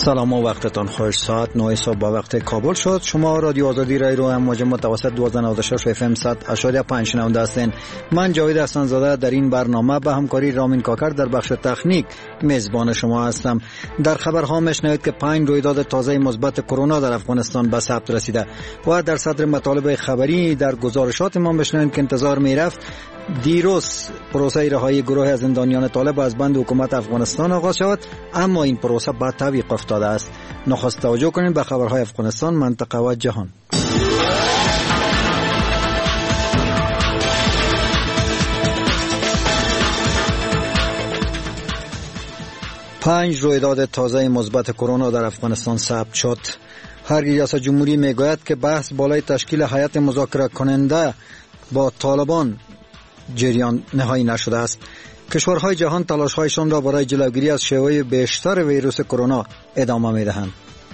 سلام و وقتتان خوش. ساعت 9 صبح با وقت کابل شد. شما رادیو آزادی رای رو هم موج متوسط 1296 اف ام 100.5 شنونده هستین. من جاوید حسن زاده در این برنامه به همکاری رامین کاکر در بخش تکنیک میزبان شما هستم. در خبرها میشنوید که 5 رویداد تازه مثبت کرونا در افغانستان به ثبت رسیده و در صدر مطالب خبری در گزارشات ما میشنوید که انتظار میرفت دیروز پروسه رهایی گروه از زندانیان طالب از بند حکومت افغانستان آغاز شود، اما این پروسه به تعویق افتاده است. نخست توجه کنید به خبرهای افغانستان، منطقه و جهان. پنج رویداد تازه مثبت کرونا در افغانستان ثبت شد. هرگز ریاست جمهوری میگوید که بحث بالای تشکیل هیئت مذاکره کننده با طالبان جریان نهایی نشده است. کشورهای جهان تلاش‌هایشان را برای جلوگیری از شیوع بیشتر ویروس کرونا ادامه می‌دهند.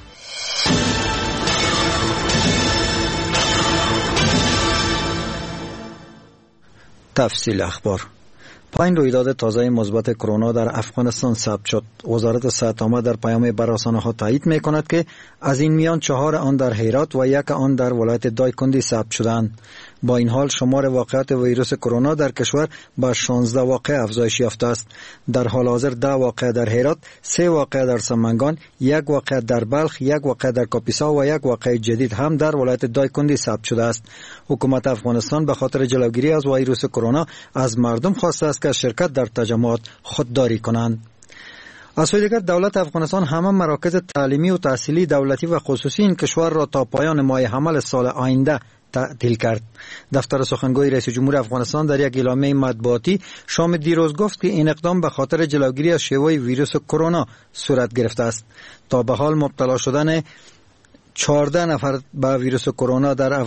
تفصیل اخبار. 5 رویداد تازه مثبت کرونا در افغانستان ثبت شد. وزارت صحت عامه در پیام بر رسانه‌ها تایید می‌کند که از این میان 4 آن در هرات و 1 آن در ولایت دایکندی ثبت شدند. با این حال شمار واقعات ویروس کرونا در کشور به 16 واقعه افزایش یافته است. در حال حاضر 10 واقعه در هرات، 3 واقعه در سمنگان، 1 واقعه در بلخ، 1 واقعه در کاپیسا و 1 واقعه جدید هم در ولایت دایکندی ثبت شده است. حکومت افغانستان به خاطر جلوگیری از ویروس کرونا از مردم خواسته است که شرکت در تجمعات خودداری کنند. از سوی دیگر دولت افغانستان همه مراکز تعلیمی و تحصیلی دولتی و خصوصی این کشور را تا پایان ماه حمل سال آینده تعطیل کرد. دفتر سخنگوی رئیس جمهور افغانستان در یک اعلامیه مطبوعاتی شام دیروز گفت که این اقدام به خاطر جلوگیری از شیوع ویروس کرونا صورت گرفته است. تا به حال مبتلا شدن 14 نفر به ویروس کرونا در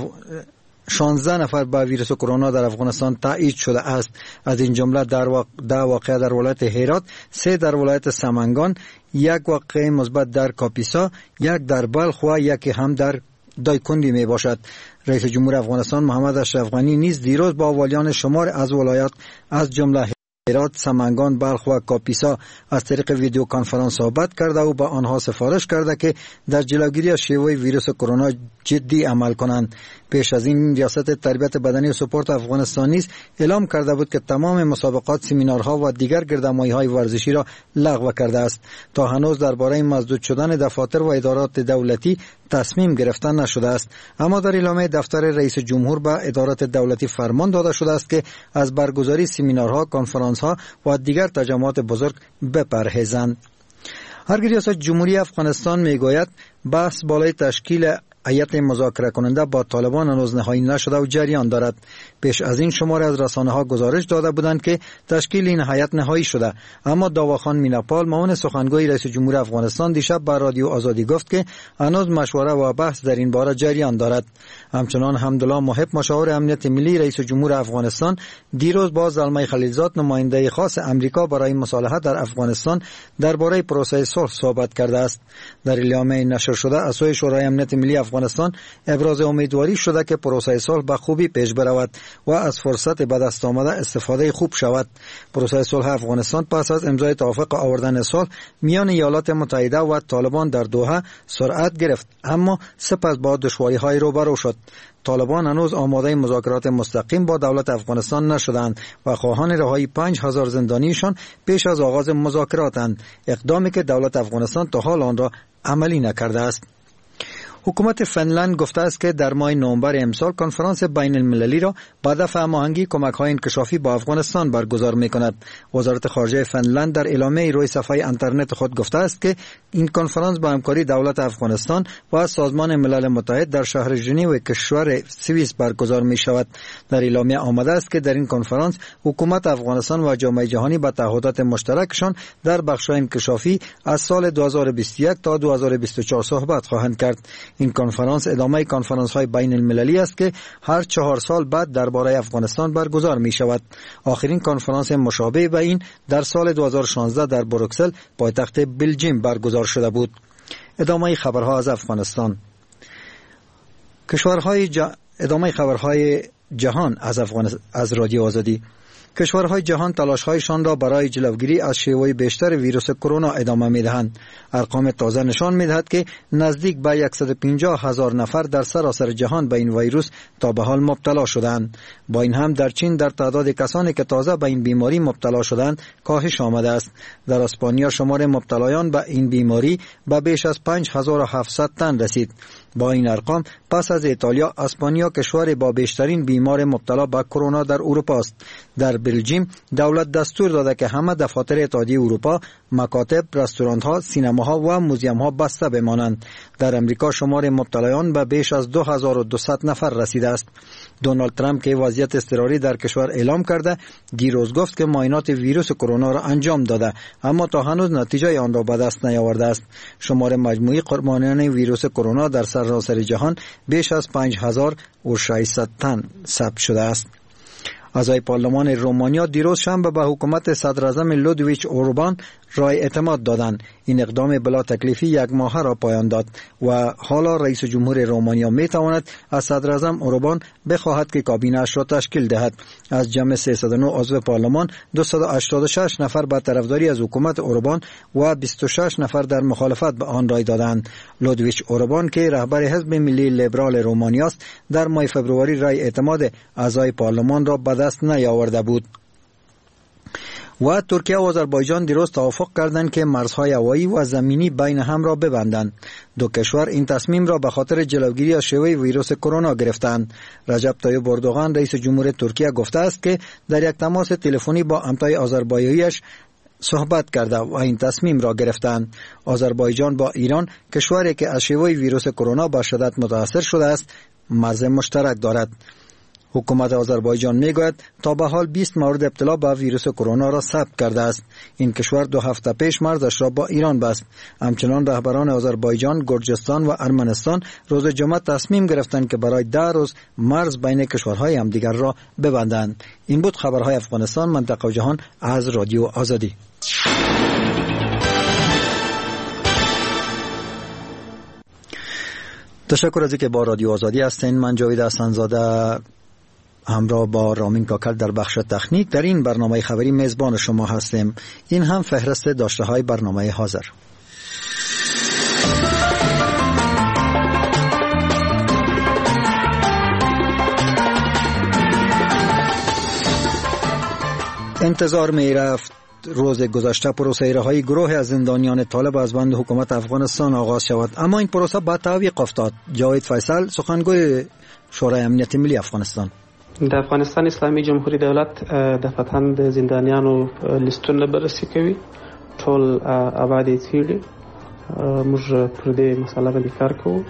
16 نفر با ویروس کرونا در افغانستان تایید شده است. از این جمله 10 واقعه در ولایت هرات، 3 در ولایت سمنگان، 1 واقعه مثبت در کاپیسا، 1 در بلخ و 1 هم در دایکندی می باشد. رئیس جمهور افغانستان محمد اشرف غنی نیز دیروز با والیان شمار از ولایات از جمله هرات، سمنگان، بلخ و کاپیسا از طریق ویدیو کنفرانس صحبت کرده و با آنها سفارش کرده که در جلوگیری از شیوع ویروس کرونا جدی عمل کنند. پیش از این ریاست تربیت بدنی و سپورت افغانستان نیز اعلام کرده بود که تمام مسابقات، سمینارها و دیگر گردمایی‌های ورزشی را لغو کرده است. تا هنوز درباره مسدود شدن دفاتر و ادارات دولتی تصمیم گرفتن نشده است، اما در اعلامیه دفتر رئیس جمهور به ادارات دولتی فرمان داده شده است که از برگزاری سمینارها، کنفرانس‌ها و دیگر تجمعات بزرگ بپرهیزند. هرگز ریاست جمهوری افغانستان میگوید بحث بالای تشکیل هیئت مذاکره کننده با طالبان هنوز نهایی نشده و جریان دارد. پیش از این شماری از رسانه‌ها گزارش داده بودند که تشکیل این هیئت نهایی شده، اما داواخان میناپال معاون سخنگوی رئیس جمهور افغانستان دیشب به رادیو آزادی گفت که هنوز مشوره و بحث در این باره جریان دارد. همچنان حمدالله محب مشاور امنیت ملی رئیس جمهور افغانستان دیروز با زلمه خلیلزاد نماینده خاص امریکا برای مصالحه در افغانستان درباره پروسه صلح صحبت کرده است. در اعلامیه نشر شده از سوی شورای امنیت ملی افغانستان ابراز امیدواری شده که پروسه صلح به خوبی پیش برود و از فرصت به دست آمده استفاده خوب شود. پروسه صلح افغانستان پس از امضای توافق آوردن صلح میان ایالات متحده و طالبان در دوحه سرعت گرفت، اما سپس با دشواری‌های روبرو شد. طالبان هنوز آماده مذاکرات مستقیم با دولت افغانستان نشدند و خواهان رهایی 5000 زندانیشان پیش از آغاز مذاکراتند، اقدامی که دولت افغانستان تا حال آن را عملی نکرده است. حکومت فنلند گفته است که در ماه نوامبر امسال کنفرانس بین المللی را به هدف هماهنگی کمک‌های انکشافی با افغانستان برگزار می‌کند. وزارت خارجه فنلند در اعلامیه روی صفحه اینترنت خود گفته است که این کنفرانس با همکاری دولت افغانستان و سازمان ملل متحد در شهر ژنو کشور سوئیس برگزار می‌شود. در اعلامیه آمده است که در این کنفرانس حکومت افغانستان و جامعه جهانی با تعهدات مشترکشان در بخش‌های انکشافی از سال 2021 تا 2024 صحبت خواهند کرد. این کنفرانس ادامه کنفرانس‌های بین المللی است که هر 4 سال بعد درباره افغانستان برگزار می شود. آخرین کنفرانس مشابه به این در سال 2016 در بروکسل پایتخت بلژیم برگزار شده بود. ادامه خبرها از افغانستان. ادامه خبرهای جهان از رادیو آزادی. کشورهای جهان تلاش‌هایشان را برای جلوگیری از شیوع بیشتر ویروس کرونا ادامه می‌دهند. ارقام تازه نشان می‌دهد که نزدیک به 150,000 نفر در سراسر جهان به این ویروس تا به حال مبتلا شدند. با این هم در چین در تعداد کسانی که تازه به این بیماری مبتلا شدند کاهش آمده است. در اسپانیا شمار مبتلایان به این بیماری به بیش از 5700 تن رسید. با این ارقام پس از ایتالیا، اسپانیا کشور با بیشترین بیمار مبتلا به کرونا در اروپا است. در بلژیم دولت دستور داده که همه دفاتر اتحادیه اروپا، مکاتب، رستوران‌ها، سینماها و موزیم‌ها بسته بمانند. در امریکا شمار مبتلایان به بیش از 2200 نفر رسیده است. دونالد ترامپ که وضعیت اضطراری در کشور اعلام کرده، دیروز گفت که معاینات ویروس کرونا را انجام داده، اما تا هنوز نتیجه آن را به دست نیاورده است. شمار مجموعی قربانیان ویروس کرونا در سراسر جهان بیش از 5600 تن ثبت شده است. اعضای پارلمان رومانیا دیروز شنبه به حکومت صدراعظم لودویچ اوربان رای اعتماد دادند. این اقدام بلا تکلیفی یک ماهه را پایان داد و حالا رئیس جمهور رومانیا می تواند از صدراعظم اوربان بخواهد که کابینه اش را تشکیل دهد. از جمع 309 عضو پارلمان 286 نفر به طرفداری از حکومت اوربان و 26 نفر در مخالفت به آن رای دادند. لودویچ اوربان که رهبر حزب ملی لیبرال رومانیا است، در ماه فوریه رای اعتماد اعضای پارلمان را به دست نیاورده بود. و ترکیه و آذربایجان دیروز توافق کردند که مرزهای هوایی و زمینی بین هم را ببندند. دو کشور این تصمیم را به خاطر جلوگیری از شیوع ویروس کرونا گرفتند. رجب طیب اردوغان رئیس جمهور ترکیه گفته است که در یک تماس تلفنی با همتای آذربایجانیش صحبت کرده و این تصمیم را گرفتند. آذربایجان با ایران، کشوری که از شیوع ویروس کرونا به شدت متاثر شده است، مرز مشترک دارد. حکومت آذربایجان میگوید تا به حال 20 مورد ابتلا به ویروس کرونا را ثبت کرده است. این کشور 2 هفته پیش مرزش را با ایران بست. همچنان رهبران آذربایجان، گرجستان و ارمنستان روز جمعه تصمیم گرفتند که برای 10 روز مرز بین کشورهای همدیگر را ببندند. این بود خبرهای افغانستان، منطقه و جهان از رادیو آزادی. تشکر از اینکه با رادیو آزادی هستین. من جاوید حسن‌زاده همراه با رامین کاکل در بخش تکنیک در این برنامه خبری میزبان شما هستیم. این هم فهرست داشته های برنامه حاضر. انتظار می رفت روز گذشته پروسه رهایی گروه از زندانیان طالب از بند حکومت افغانستان آغاز شود، اما این پروسه با تعویق افتاد. جاوید فیصل، سخنگوی شورای امنیت ملی افغانستان: د افغانستان اسلامي جمهوریت دولت دفعتاً د زندانیانو لیستونه بررسي کوي، ټول آباد یې څېړي. موږ پر دې مسله باندې کار کوو.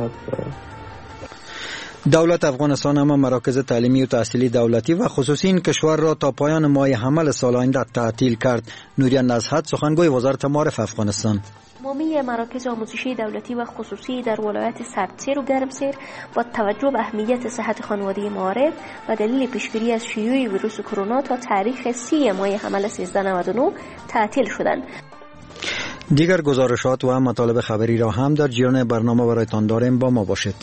دولت افغانستان اما مراکز تعلیمی و تحصیلی دولتی و خصوصی این کشور را تا پایان ماه حمل سال آینده تعطیل کرد. نوریا نزهت، سخنگوی وزارت معارف افغانستان: تمامی مراکز آموزشی دولتی و خصوصی در ولایت سردسیر و گرمسیر با توجه به اهمیت صحت خانواده معارف و دلیل پیشگیری از شیوع ویروس کرونا تا تاریخ 30 ماه حمل 1399 تعطیل شدند. دیگر گزارشات و مطالب خبری را هم در جریان برنامه برایتان داریم. با ما باشید.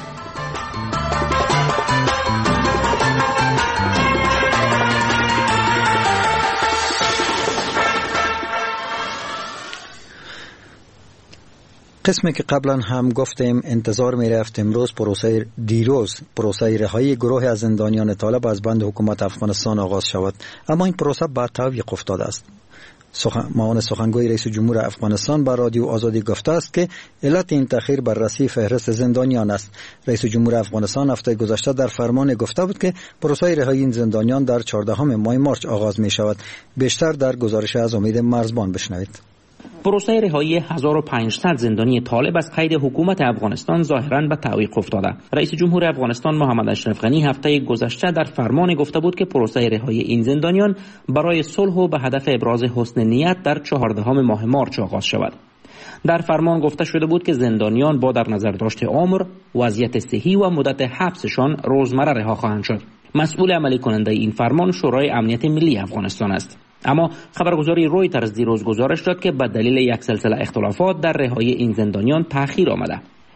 قسمی که قبلا هم گفتیم انتظار می رفت امروز پروسه رهایی گروه از زندانیان طالب از بند حکومت افغانستان آغاز شود، اما این پروسه با تعویق افتاده است. معاون سخنگوی رئیس جمهور افغانستان با رادیو آزادی گفته است که علت این تأخیر بررسی فهرست زندانیان است. رئیس جمهور افغانستان هفته گذشته در فرمان گفته بود که پروسه رهایی این زندانیان در 14 ماه مارس آغاز می شود. بیشتر در گزارش از امید مرزبان بشنوید. پروسه رهایی 1500 زندانی طالب از قید حکومت افغانستان ظاهراً به تعویق افتاده. رئیس جمهور افغانستان محمد اشرف غنی هفته گذشته در فرمان گفته بود که پروسه رهایی این زندانیان برای صلح و به هدف ابراز حسن نیت در 14 ماه مارس آغاز شود. در فرمان گفته شده بود که زندانیان با در نظر داشت عمر، وضعیت صحی و مدت حبسشان روزمره رها خواهند شد. مسئول عملی کننده این فرمان شورای امنیت ملی افغانستان است. اما خبرگزاری رویترز دیروز گزارش داد که به دلیل یک سلسله اختلافات در رهایی این زندانیان تأخیر آمده.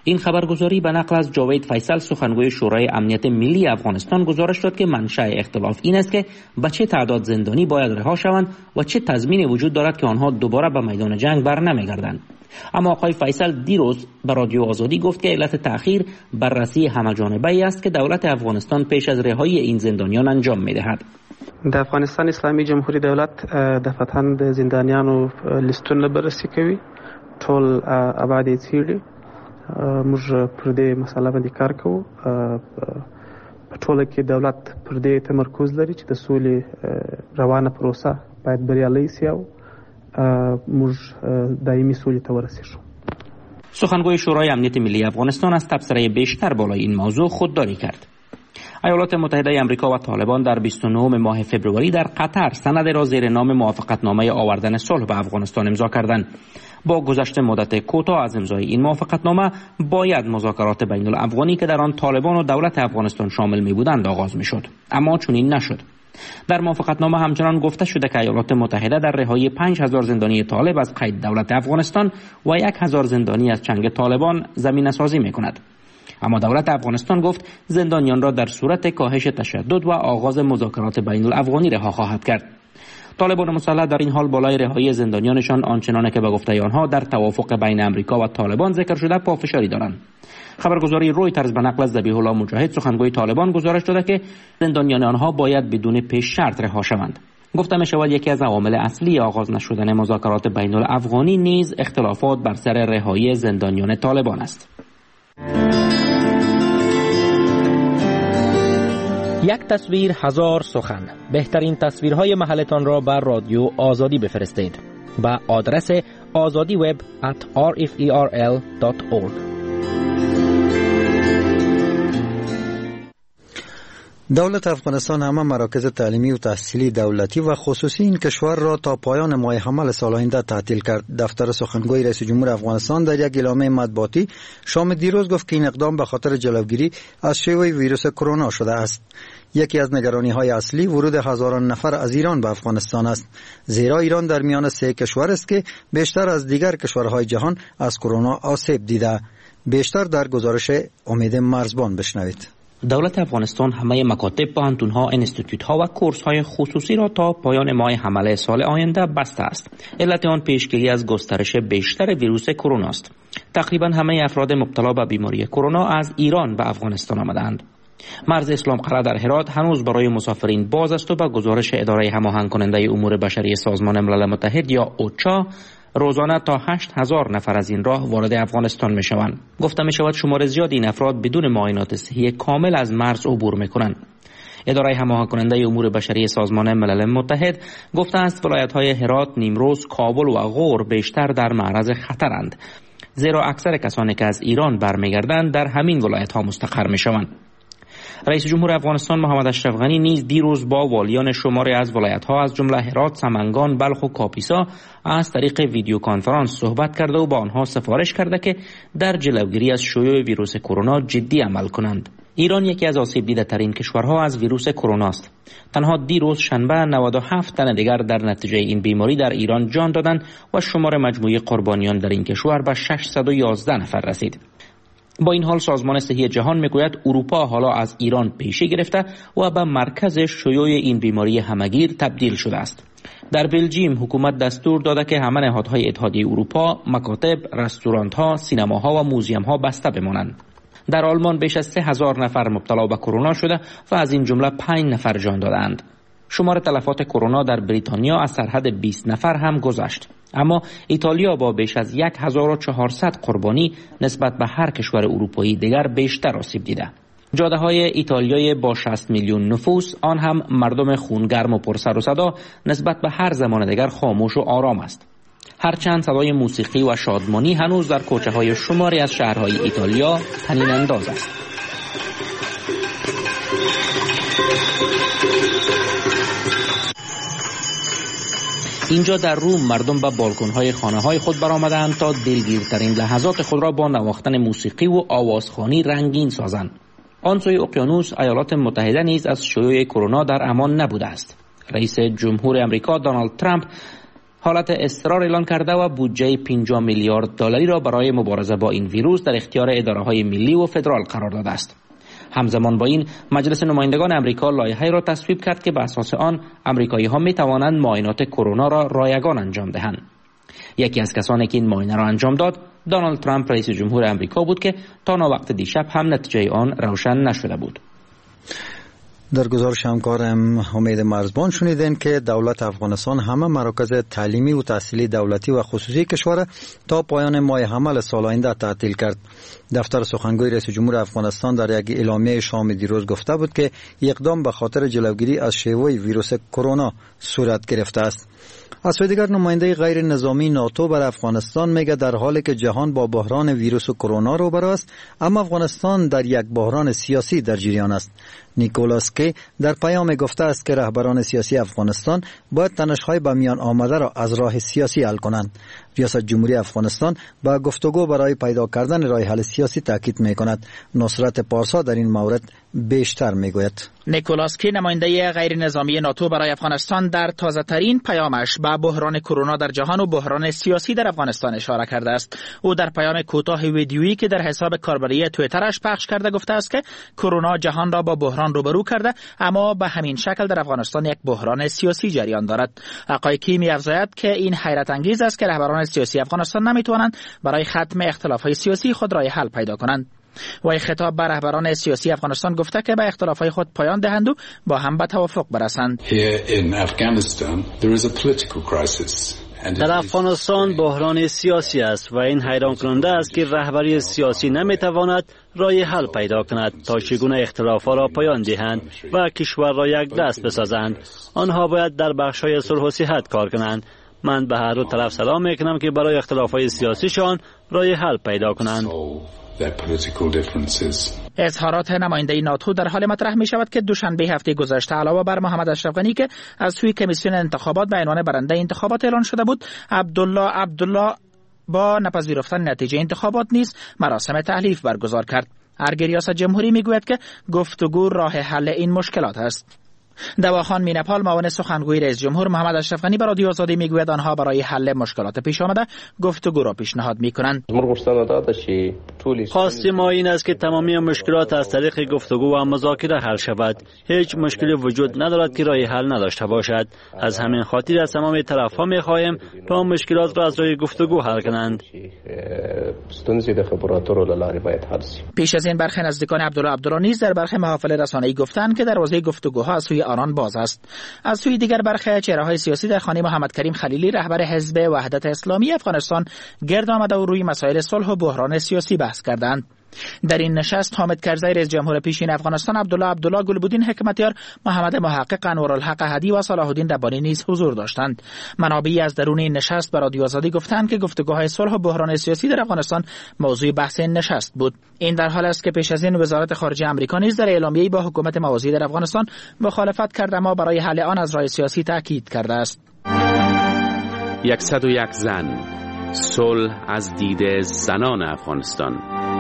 این خبرگزاری به نقل از جاوید فیصل سخنگوی شورای امنیت ملی افغانستان گزارش داد که منشأ اختلاف این است که به چه تعداد زندانی باید رها شوند و چه تضمینی وجود دارد که آنها دوباره به میدان جنگ برنمیگردند. اما آقای فیصل دیروز به رادیو آزادی گفت که علت تأخیر بررسی همه‌جانبه‌ای است که دولت افغانستان پیش از رهایی این زندانیان انجام می‌دهد. د افغانستان اسلامي جمهوریت دولت دفعتاً د زندانیانو لیستونه بررسي کوي، ټول ابعاد یې څیړي. موږ پر دې مسله باندې کار کوو. په ټوله کې دولت پر دې تمرکز لري چې د سولې روانه پروسه باید بریالۍ سي او موږ دایمي سولې ته ورسیږو. سخنگوی شورای امنیت ملی افغانستان از تبصره بیشتر بالای این موضوع خودداری کرد. ایالات متحده آمریکا و طالبان در 29 ماه فوریه در قطر سند را زیر نام موافقتنامه آوردن صلح به افغانستان امضا کردند. با گذشت مدت کوتاه از امضای این موافقتنامه باید مذاکرات بین الافغانی که در آن طالبان و دولت افغانستان شامل می بودند آغاز می شد، اما چنین نشد. در موافقتنامه همچنان گفته شده که ایالات متحده در رهایی 5000 زندانی طالب از قید دولت افغانستان و 1000 زندانی از چنگ طالبان زمینه‌سازی می‌کند. اما دولت افغانستان گفت زندانیان را در صورت کاهش تشدد و آغاز مذاکرات بین الافغانی رها خواهد کرد. طالبان مسلح در این حال بالای رهایی زندانیانشان آنچنانه که به گفته آنها در توافق بین امریکا و طالبان ذکر شده پافشاری دارند. خبرگزاری رویترز به نقل از ذبیح الله مجاهد سخنگوی طالبان گزارش داده که زندانیان آنها باید بدون پیش شرط رها شوند. گفته می شود یکی از عوامل اصلی آغاز نشدن مذاکرات بین الافغانی نیز اختلافات بر سر رهایی زندانیان طالبان است. یک تصویر هزار سخن. بهترین تصویرهای محلتان را بر رادیو آزادی بفرستید با آدرس azadiweb@rferl.org. دولت افغانستان همه مراکز تعلیمی و تحصیلی دولتی و خصوصی این کشور را تا پایان ماه حمل سال آینده تعطیل کرد. دفتر سخنگوی رئیس جمهور افغانستان در یک اعلامیه مطبوعاتی شام دیروز گفت که این اقدام به خاطر جلوگیری از شیوع ویروس کرونا شده است. یکی از نگرانی‌های اصلی ورود هزاران نفر از ایران به افغانستان است، زیرا ایران در میان 3 کشور است که بیشتر از دیگر کشورهای جهان از کرونا آسیب دیده. بیشتر در گزارش امید مرزبان بشنوید. دولت افغانستان همه مکاتب، پوهنتون‌ها، انستیتوت‌ها و کورس‌های خصوصی را تا پایان ماه حمل سال آینده بسته است. علت آن پیشگیری از گسترش بیشتر ویروس کرونا است. تقریبا همه افراد مبتلا به بیماری کرونا از ایران به افغانستان آمدند. مرز اسلام قلعه در هرات هنوز برای مسافرین باز است و به گزارش اداره هماهنگ کننده امور بشری سازمان ملل متحد یا اوچا روزانه تا 8000 نفر از این راه وارد افغانستان می شوند. گفته می شود شمار زیادی این افراد بدون معاینات صحی کامل از مرز عبور می کنند. اداره هماهنگ کننده امور بشری سازمان ملل متحد گفته است ولایت‌های هرات، نیمروز، کابل و غور بیشتر در معرض خطرند، زیرا اکثر کسانی که از ایران برمیگردند در همین ولایت‌ها مستقر می شوند. رئیس جمهور افغانستان محمد اشرف غنی نیز دیروز با والیان شماری از ولایت‌ها از جمله هرات، سمنگان، بلخ و کاپیسا از طریق ویدیو کنفرانس صحبت کرده و با آنها سفارش کرده که در جلوگیری از شیوع ویروس کرونا جدی عمل کنند. ایران یکی از آسیب دیده ترین کشورها از ویروس کرونا است. تنها دیروز شنبه 97 تن دیگر در نتیجه این بیماری در ایران جان دادند و شمار مجموعی قربانیان در این کشور به 611 نفر رسید. با این حال سازمان صحی جهان میگوید اروپا حالا از ایران پیشی گرفته و به مرکز شیوع این بیماری همگیر تبدیل شده است. در بلژیم حکومت دستور داده که همه نهادهای اتحادیه اروپا، مکاتب، رستوران‌ها، سینماها و موزیم‌ها بسته بمانند. در آلمان بیش از 3000 نفر مبتلا به کرونا شده و از این جمله 5 نفر جان دادند. شمار تلفات کرونا در بریتانیا از سرحد 20 نفر هم گذشت. اما ایتالیا با بیش از 1400 قربانی نسبت به هر کشور اروپایی دیگر بیشتر آسیب دیده. جاده‌های ایتالیای با 60 میلیون نفوس، آن هم مردم خونگرم و پرسر و صدا، نسبت به هر زمان دیگر خاموش و آرام است. هرچند صدای موسیقی و شادمانی هنوز در کوچه‌های شماری از شهرهای ایتالیا طنین انداز است. اینجا در روم مردم به بالکن‌های خانه‌های خود برآمدند تا دلگیرترین لحظات خود را با نواختن موسیقی و آوازخوانی رنگین سازند. آن سوی اقیانوس ایالات متحده نیز از شیوع کرونا در امان نبوده است. رئیس جمهور آمریکا دونالد ترامپ حالت اضطرار اعلان کرده و بودجه 50 میلیارد دلاری را برای مبارزه با این ویروس در اختیار اداره‌های ملی و فدرال قرار داده است. همزمان با این مجلس نمایندگان امریکا لایحه‌ای را تصویب کرد که به اساس آن آمریکایی‌ها می‌توانند معاینات کرونا را رایگان انجام دهند. یکی از کسانی که این معاینه را انجام داد دونالد ترامپ رئیس جمهور امریکا بود که تا وقت دیشب هم نتیجه آن روشن نشده بود. در گزارش همکارم امید مرزبان شنیدین که دولت افغانستان همه مراکز تعلیمی و تحصیلی دولتی و خصوصی کشور تا پایان ماه حمل سال آینده تعطیل کرد. دفتر سخنگوی رئیس جمهور افغانستان در یک اعلامیه شام دیروز گفته بود که اقدام به خاطر جلوگیری از شیوع ویروس کرونا صورت گرفته است. از سوی دیگر نماینده غیر نظامی ناتو بر افغانستان میگه در حالی که جهان با بحران ویروس کرونا روبرو است، اما افغانستان در یک بحران سیاسی در جریان است. نیکولاس کی در پیام گفته است که رهبران سیاسی افغانستان باید تنش‌های به میان آمده را از راه سیاسی حل کنند. ریاست جمهوری افغانستان با گفتگو برای پیدا کردن راه حل سیاسی تاکید می‌کند. نصرت پارسا در این مورد بیشتر میگوید. نیکولاس کی نماینده غیر نظامی ناتو برای افغانستان در تازه‌ترین پیامش به بحران کرونا در جهان و بحران سیاسی در افغانستان اشاره کرده است. او در پیام کوتاه ویدیویی که در حساب کاربری توییترش پخش کرده گفته است که کرونا جهان را با بحران روبرو کرده، اما به همین شکل در افغانستان یک بحران سیاسی جریان دارد. آقای کی می‌افزاید که این حیرت انگیز است که رهبران سیاسی افغانستان نمی‌توانند برای ختم اختلاف‌های سیاسی خود راه حل پیدا کنند. و خطاب به رهبران سیاسی افغانستان گفته که به اختلاف‌های خود پایان دهند و با هم به توافق برسند. در افغانستان بحران سیاسی است و این حیران کننده است که رهبری سیاسی نمیتواند راه حل پیدا کند تا چگونه اختلافات را پایان دهند و کشور را یک دست بسازند. آنها باید در بخش‌های صلح و صحت کار کنند. من به هر دو طرف سلام میکنم که برای اختلافات سیاسیشان راه حل پیدا کنند. اظهارات نماینده ناتو در حال مطرح می شود که دوشنبه هفته گذشته علاوه بر محمد اشرف غنی که از سوی کمیسیون انتخابات به عنوان برنده انتخابات اعلان شده بود، عبدالله با نپذیرفتن نتیجه انتخابات نیز مراسم تحلیف برگزار کرد. ارگ ریاست جمهوری می گوید که گفتگو راه حل این مشکلات است. دواخان مینپال معاون سخنگوی رئیس جمهور محمد اشرف غنی به رادیو آزادی میگوید آنها برای حل مشکلات پیش آمده گفتگو را پیشنهاد میکنند. خواست ما این است که تمامی مشکلات از طریق گفتگو و مذاکره حل شود. هیچ مشکلی وجود ندارد که راه حل نداشته باشد. از همین خاطر از تمام طرف‌ها میخواهیم تا مشکلات را از راه گفتگو حل کنند. پیش از این برخی نزدیکان عبدالله نیز در برخی محافل رسانه‌ای گفتند که دروازه گفتگوها از سوی آنان باز است. از سوی دیگر برخی چهره‌های سیاسی در خانه محمد کریم خلیلی رهبر حزب وحدت اسلامی افغانستان گرد آمده و روی مسائل صلح و بحران سیاسی بحث کردند. در این نشست حامد کرزی رئیس جمهور پیشین افغانستان، عبدالله گلبودین حکمتیار، محمد محقق، انوارالحق هدی و صلاح الدین ربانی نیز حضور داشتند. منابعی از درون این نشست به رادیو آزادی گفتند که گفتگوهای صلح و بحران سیاسی در افغانستان موضوع بحث این نشست بود. این در حالی است که پیش از این وزارت خارجه آمریکا نیز در اعلامیه‌ای با حکومت موازی در افغانستان مخالفت کرده اما برای حل آن از راه سیاسی تاکید کرده است. 101 زن، صلح از دید زنان افغانستان.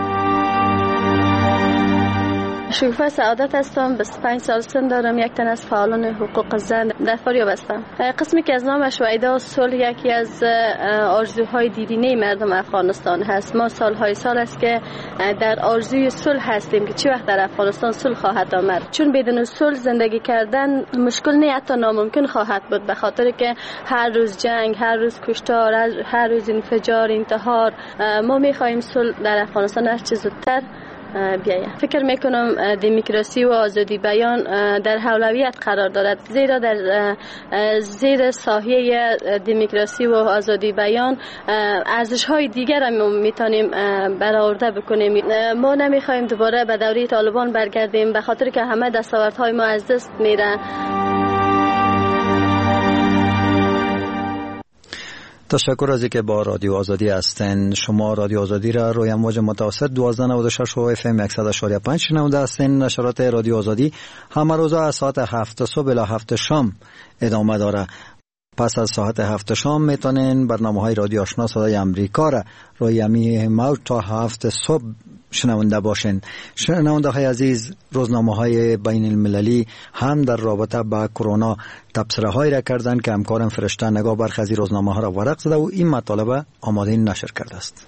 شکوفه سعادت هستم، 25 سال سن دارم، یک تن از فعالان حقوق زن در فاریاب هستم. قسمی که از نام شویدا صلح یکی از آرزوهای دیرینه مردم افغانستان هست. ما سالهای سال است که در آرزوی صلح هستیم که چی وقت در افغانستان صلح خواهد آمد، چون بدون صلح زندگی کردن مشکل نه، حتی ناممکن خواهد بود، به خاطر که هر روز جنگ، هر روز کشتار، هر روز انفجار، انتحار. ما می‌خواهیم صلح در افغانستان هر چه زودتر بیاید. فکر میکنم دموکراسی و آزادی بیان در اولویت قرار دارد، زیرا در زیر سایه دموکراسی و آزادی بیان ارزش‌های دیگر هم میتونیم برآورده بکنیم. ما نمیخوایم دوباره به دوره طالبان برگردیم، به خاطر که همه دستاوردهای ما از دست میره. تشکر از اینکه با رادیو آزادی هستین. شما رادیو آزادی را روی امواج متوسط 1296 و اف ام 100.5 شنونده هستین. نشرات رادیو آزادی همه روزا از ساعت 7 صبح الی 7 شام ادامه داره. پس از ساعت 7 شام میتونین برنامه‌های رادیو آشنا صدای امریکا را روی امی موج تا 7 صبح شنونده باشین. شنونده های عزیز، روزنامه‌های بین المللی هم در رابطه با کرونا تبصره هایی را کردند که همکارم فرشته نگاه برخی از روزنامه ها را ورق زده و این مطالب آماده نشر کرده است.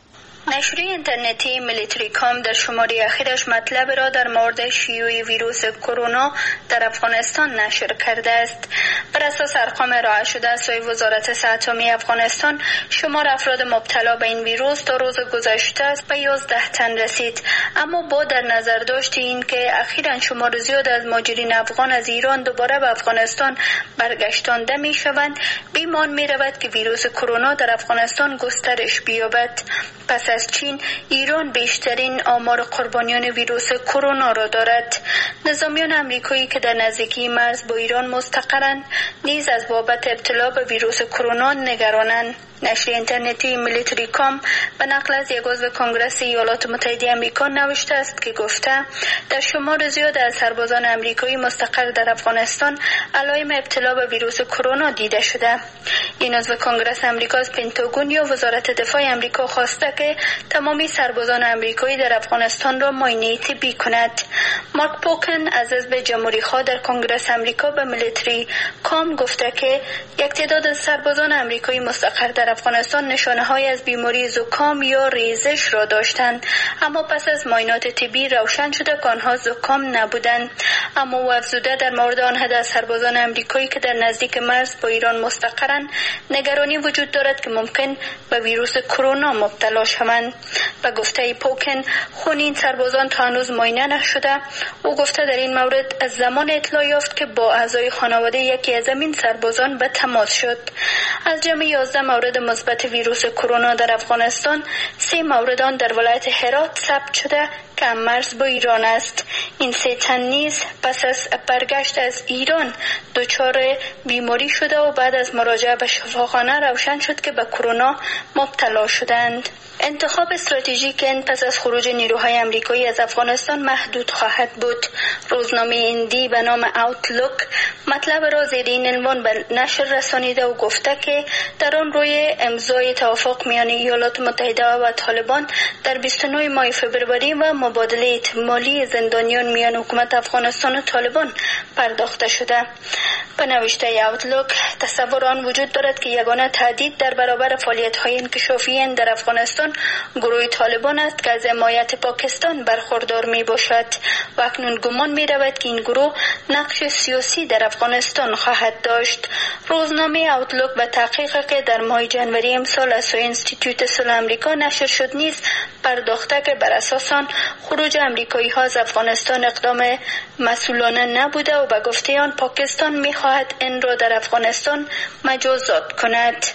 نشریه اینترنتی میلیتری کام در شماره اخیرش مطلب را در مورد شیوع ویروس کرونا در افغانستان نشر کرده است. بر اساس ارقام ارائه شده از سوی وزارت صحت عامه افغانستان، شمار افراد مبتلا به این ویروس تا روز گذشته به 11 تن رسید. اما با در نظر داشت این که اخیراً شمار زیاد از مهاجرین افغان از ایران دوباره به افغانستان برگشتانده می شوند، بیمان می رود که ویروس کرونا در افغانستان گسترش بیابد. پس از چین، ایران بیشترین آمار قربانیان ویروس کرونا را دارد. نظامیان امریکایی که در نزدیکی مرز با ایران مستقرند نیز از بابت ابتلا به ویروس کرونا نگرانند. نشریه اینترنتی میلیتری کام به نقل از یک عضو کنگره ایالات متحده آمریکا نوشته است که گفته در شمار زیاد از سربازان امریکایی مستقر در افغانستان علائم ابتلا به ویروس کرونا دیده شده. این عضو کنگره آمریکا از پنتاگون یا وزارت دفاع آمریکا خواسته که تمامی سربازان امریکایی در افغانستان را معاینه طبی کند. مارک پوکن از حزب جمهوری‌خواه در کنگره آمریکا به میلیتری کام گفته که یک تعداد از سربازان امریکایی مستقر در افغانستان نشانه‌های از بیماری زکام یا ریزش را داشتند، اما پس از معاینات طبی روشن شده که آنها زکام نبودند. اما او افزوده در مورد آن عدد از سربازان امریکایی که در نزدیک مرز با ایران مستقرند نگرانی وجود دارد که ممکن به ویروس کرونا مبتلا شوند. به گفته پوکن، خون این سربازان تا هنوز معاینه نشده. او گفته در این مورد از زمان اطلاع یافت که با اعضای خانواده یکی از این سربازان به تماس شد. از جمع 11 مورد مثبت ویروس کرونا در افغانستان، 3 مورد آن در ولایت هرات ثبت شده که هم مرز با ایران است. این 3 تن نیز پس از برگشت از ایران دچار بیماری شده و بعد از مراجعه به شفاخانه روشن شد که به کرونا مبتلا شدند. انتخاب استراتژیک هند پس از خروج نیروهای امریکایی از افغانستان محدود خواهد بود. روزنامه هندی به نام آوتلوک مطلب را زیر این عنوان به نشر رسانیده و گفته که در آن روی امضای توافق میان ایالات متحده و طالبان در 29 ماه فوریه و مبادله احتمالی زندانیان میان حکومت افغانستان و طالبان پرداخته شده. به نوشته آوتلوک، تصور آن وجود دارد که یگانه تهدید در برابر فعالیت‌های انکشافی در افغانستان گروه طالبان است که از حمایت پاکستان برخوردار می باشد و اکنون گمان می رود که این گروه نقش سیاسی در افغانستان خواهد داشت. روزنامه آوتلوک به تحقیقی که در ماه جنوری امسال از سوی انستیتوت صلح آمریکا نشر شد نیز پرداخته که بر اساس آن خروج امریکایی ها از افغانستان اقدام مسئولانه نبوده و به گفته آن پاکستان می خواهد این را در افغانستان مجازات کند.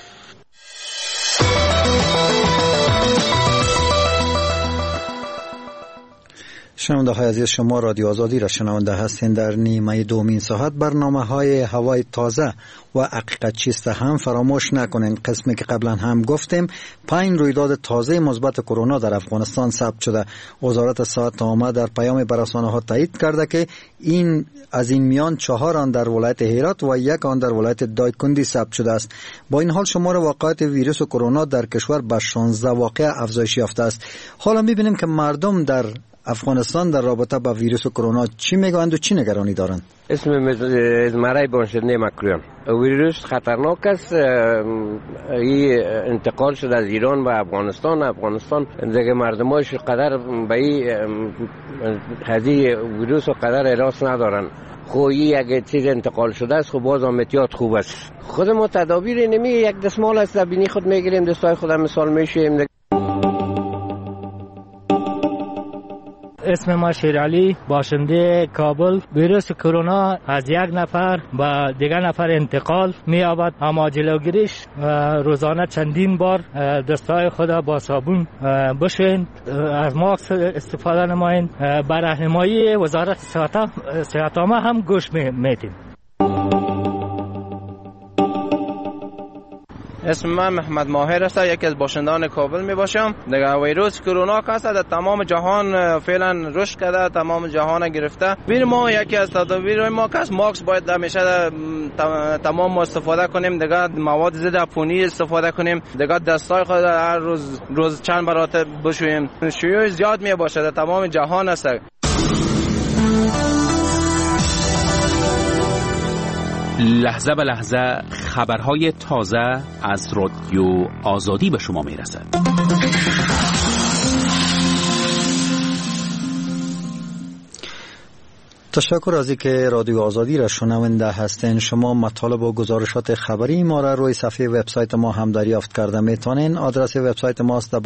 شنونده های عزیز، شما رادیو آزادی را شنونده هستین. در نیمه دومین ساعت برنامه های هوای تازه و حقیقت چیست هم فراموش نکنین. قسمی که قبلا هم گفتیم 5 رویداد تازه مثبت کرونا در افغانستان ثبت شده. وزارت صحت عامه در پیام به رسانه‌ها تایید کرده که از این میان 4 آن در ولایت هرات و 1 آن در ولایت دایکندی ثبت شده است. با این حال شمار واقعات ویروس کرونا در کشور به 16 واقعه افزایش یافته است. حالا می‌بینیم که مردم در افغانستان در رابطه با ویروس کرونا چی میگویند و چی نگرانی دارند؟ اسم مرای بانشنده مکرویم. ویروس خطرناک است. این انتقال شده از ایران به افغانستان دیگه مردماش قدر به این قضیه ویروس و قدر احساس ندارن. خو یک چیز انتقال شده است، خب باز هم احتیاط خوب است. خود ما تدابیر نمی یک دستمال است بینی خود میگیریم، دستای خود مثال میشیم. اسم ما شیرعلی، باشنده کابل. ویروس کرونا از یک نفر به دیگر نفر انتقال می‌یابد، اما جلوگیریش روزانه چندین بار دستای خود با صابون بشویید، از ماسک استفاده نمایید. بر راهنمایی وزارت صحت عامه هم گوش میدیم. اسم من محمد ماهر است، یکی از باشندگان کابل می باشم. دیگه ویروس کرونا که در تمام جهان فعلا رشد کرده، تمام جهان گرفته. ببین ما یکی از تدابیر ما که ماسک باید همیشه تمام ما استفاده کنیم، دیگه مواد ضد عفونی استفاده کنیم، دیگه دستای خود هر روز چند مرتبه بشوییم. شیوع زیاد می باشه در تمام جهان است. لحظه به لحظه خبرهای تازه از رادیو آزادی به شما میرسد. تشکر از اینکه رادیو آزادی را شنونده هستین. شما مطالب و گزارشات خبری ما را روی صفحه وبسایت ما هم دریافت کرده میتونین. آدرس وبسایت ما است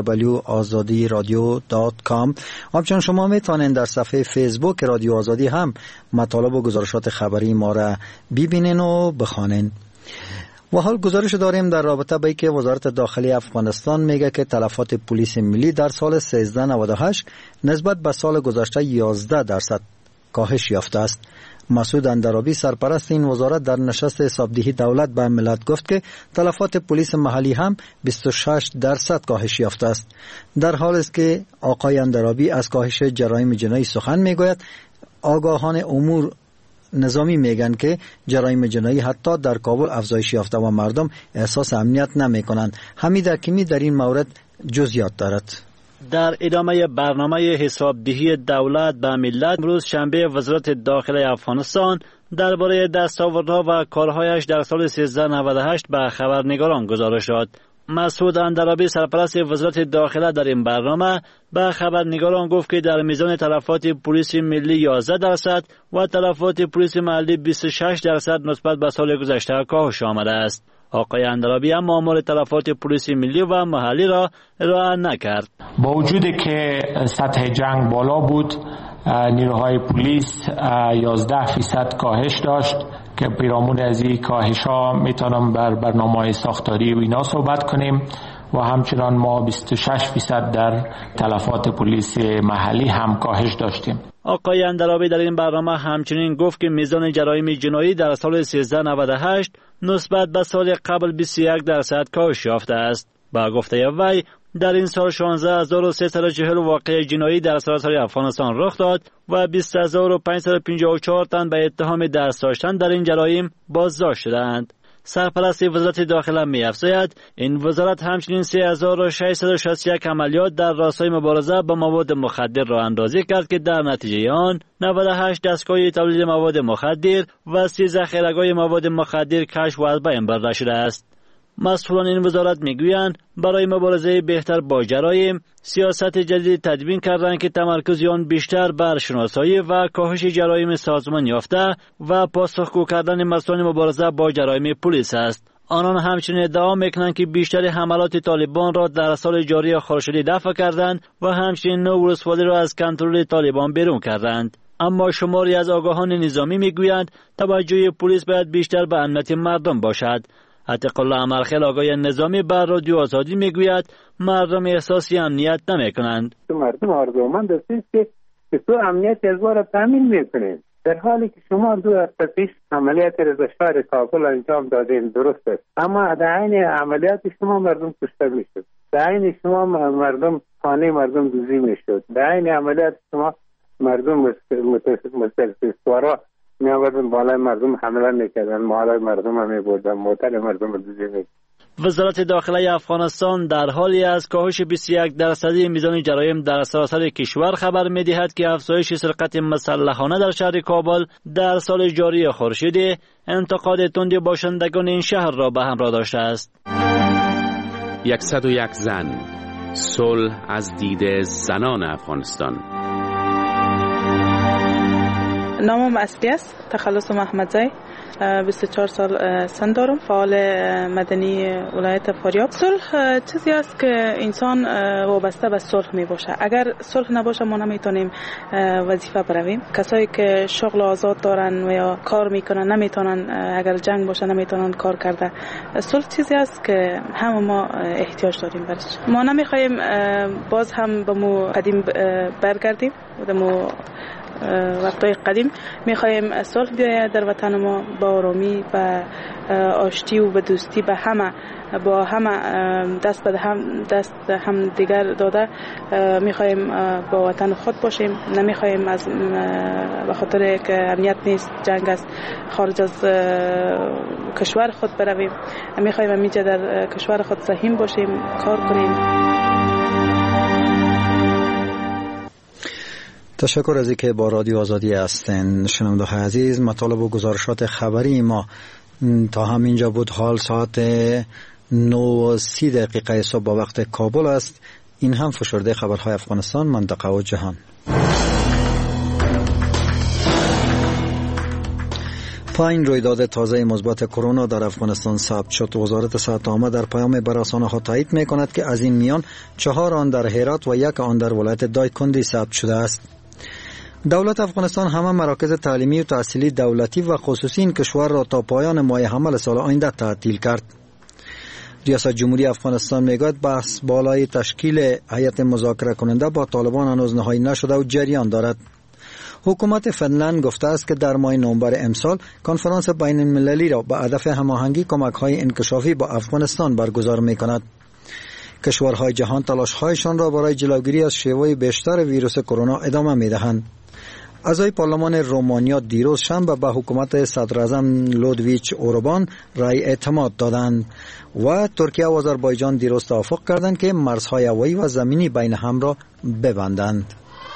www.azadiradio.com. همچنین شما میتونین در صفحه فیسبوک رادیو آزادی هم مطالب و گزارشات خبری ما را ببینین و بخوانین. و حال گزارش داریم در رابطه با اینکه وزارت داخلی افغانستان میگه که تلفات پلیس ملی در سال 1398 نسبت به سال گذشته 11% کاهش یافته است. مسعود اندرابی سرپرست این وزارت در نشست حسابدهی دولت به ملت گفت که تلفات پلیس محلی هم 26% کاهش یافته است. در حالی است که آقای اندرابی از کاهش جرایم جنایی سخن میگوید، آگاهان امور نظامی میگن که جرایم جنایی حتی در کابل افزایش یافته و مردم احساس امنیت نمیکنند. حمید حکیمی در این مورد جزئیات دارد. در ادامه برنامه حسابدهی دولت به ملت امروز شنبه وزارت داخلی افغانستان درباره دستاوردها و کارهایش در سال 1398 به خبرنگاران گزارش داد. مسعود اندرابی سرپرست وزارت داخله در این برنامه به خبرنگاران گفت که در میزان تلفات پلیس ملی 11% و تلفات پلیس محلی 26% نسبت به سال گذشته کاهش آمده است. آقای اندرابی هم آمار تلفات پلیس ملی و محلی را ارائه نکرد. با وجودی که سطح جنگ بالا بود، نیروهای پلیس 11% کاهش داشت که پیرامون از این کاهش ها میتونم بر برنامه ساختاری و اینا صحبت کنیم و همچنان ما 26% در تلفات پلیس محلی هم کاهش داشتیم. آقای اندرابی در این برنامه همچنین گفت که میزان جرایم جنایی در سال 1398 نسبت به سال قبل 21% کاهش یافته است. با گفته وی در این سال 16340 واقعه جنایی در سراسر افغانستان رخ داد و 20554 تن به اتهام دست داشتن در این جرایم بازداشت شدند. سرپرست وزارت داخله می‌افزاید این وزارت همچنین 3661 عملیات در راستای مبارزه با مواد مخدر را اندازی کرد که در نتیجه آن 98 دستگاه تولید مواد مخدر و 30 ذخیره‌گاه مواد مخدر کشف و از بین برده شده است. مسئولان این وزارت میگویند برای مبارزه بهتر با جرایم سیاست جدید تدوین کردند که تمرکز آن بیشتر بر شناسایی و کاهش جرایم سازمان یافته و پاسخگو کردن مسئولان مبارزه با جرایم پلیس است. آنان همچنین ادعا میکنند که بیشتر حملات طالبان را در سال جاری خورشیدی دفع کردند و همچنین نو ولسوالی را از کنترل طالبان بیرون کردند. اما شماری از آگاهان نظامی میگویند توجه پلیس باید بیشتر به امنیت مردم باشد. عتیق الله امرخیل آقای نظامی بر رادیو آزادی میگوید مردم احساسی امنیت نمیکنند. مردم آرزومند هستید که چطور امنیت از را تامین میکنید، در حالی که شما 2 هفته پیش عملیات را شهر کابل انجام دادین، درست است، اما در عین عملیات شما مردم کشته میشد، در عین شما مردم خانه مردم دزدی میشد، در عین عملیات شما مردم متسوارا می‌آوردن بالای مردم حمله میکردن، مالای مردم هم میبردن، موتر مردم رو دزدی میکردن. وزارت داخلی افغانستان در حالی از کاهش 21% میزان جرایم در سراسر کشور خبر می‌دهد که افزایش سرقت مسلحانه در شهر کابل در سال جاری خورشیدی انتقاد تند باشندگان این شهر را به همراه داشته است. 101 زن، صلح از دید زنان افغانستان. نامم اصلی است تخلص محمدزی، 24 سال سن دارم، فعال مدنی ولایت فاریاب. صلح چیزی است که انسان وابسته به صلح می باشه. اگر صلح نباشه ما نمیتونیم وظیفه برویم. کسایی که شغل آزاد دارن و یا کار میکنن نمیتونن، اگر جنگ باشه نمیتونن کار کرده. صلح چیزی است که همه ما احتیاج داریم برش. ما نمیخوایم باز هم به مو قدیم برگردیم، به مو وقتای قدیم میخوایم صلح بیاید در وطن ما، با آرامی و آشتی و به دوستی به همه، با همه دست هم دیگر داده میخوایم با وطن خود باشیم. نمیخوایم از به خاطر که امنیت نیست، جنگ است، خارج از کشور خود برویم. میخوایم همینجا در کشور خود سهیم باشیم، کار کنیم. تشکر از اینکه با رادیو آزادی هستین. شنونده‌های عزیز، مطالب و گزارشات خبری ما تا همینجا بود. حال ساعت 9:30 صبح با وقت کابل است. این هم فشرده خبرهای افغانستان، منطقه و جهان. پایین رویداد تازه مثبت کرونا در افغانستان ثبت شد. وزارت صحت عامه در پیام به رسانه‌ها تایید می‌کند که از این میان 4 آن در هرات و 1 آن در ولایت دایکندی ثبت شده است. دولت افغانستان همه مراکز تعلیمی و تحصیلی دولتی و خصوصی این کشور را تا پایان ماه حمل سال آینده تعطیل کرد. ریاست جمهوری افغانستان میگوید بحث بالای تشکیل هیئت مذاکره کننده با طالبان هنوز نهایی نشده و جریان دارد. حکومت فنلند گفته است که در ماه نوامبر امسال کنفرانس بین المللی را به هدف هماهنگی کمک‌های انکشافی با افغانستان برگزار می‌کند. کشورهای جهان تلاش‌هایشان را برای جلوگیری از شیوع بیشتر ویروس کرونا ادامه می‌دهند. اعضای پارلمان رومانیا دیروز شنبه به حکومت صدراعظم لودویچ اوربان رای اعتماد دادند و ترکیه و آذربایجان دیروز توافق کردند که مرزهای هوایی و زمینی بین هم را ببندند.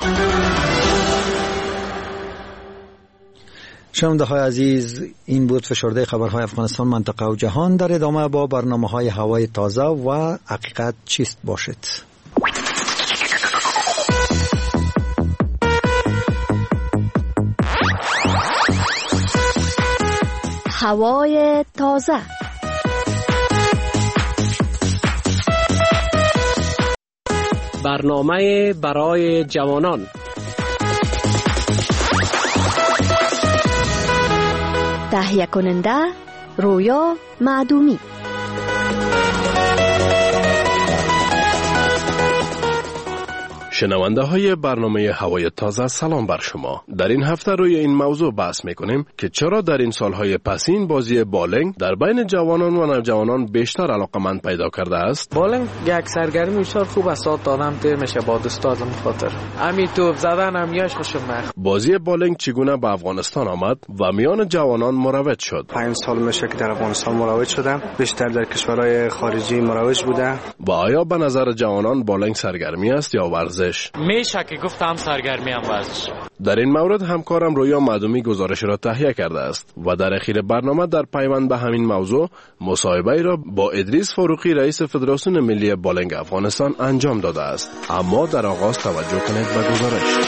شنونده‌های عزیز، این بود فشرده خبرهای افغانستان، منطقه و جهان. در ادامه با برنامه‌های هوای تازه و حقیقت چیست باشد. هوای تازه. برنامه برای جوانان. تهیه کننده رویا معدومی. شنونده های برنامه هوای تازه، سلام بر شما. در این هفته روی این موضوع بحث میکنیم که چرا در این سالهای پسین بازی بالنگ در بین جوانان و نوجوانان بیشتر علاقمند پیدا کرده است. بالنگ یک سرگرمی بسیار خوب است، آدم دیر میشه با دوستانم خاطر همین توپ زدن هم یاش خوشم میاد. بازی بالنگ چگونه به افغانستان آمد و میان جوانان مروج شد؟ 5 سال میشه که در افغانستان مروج شدم، بیشتر در کشورهای خارجی مروج بوده. و آیا به نظر جوانان بالنگ سرگرمی است یا ورزش؟ میشه که گفتم سرگرمی هم ورزش. در این مورد همکارم رویا معدومی گزارش را تهیه کرده است و در اخیر برنامه در پیوند به همین موضوع مصاحبه را با ادریس فاروقی رئیس فدراسیون ملی بالنگ افغانستان انجام داده است. اما در آغاز توجه کنید به گزارش.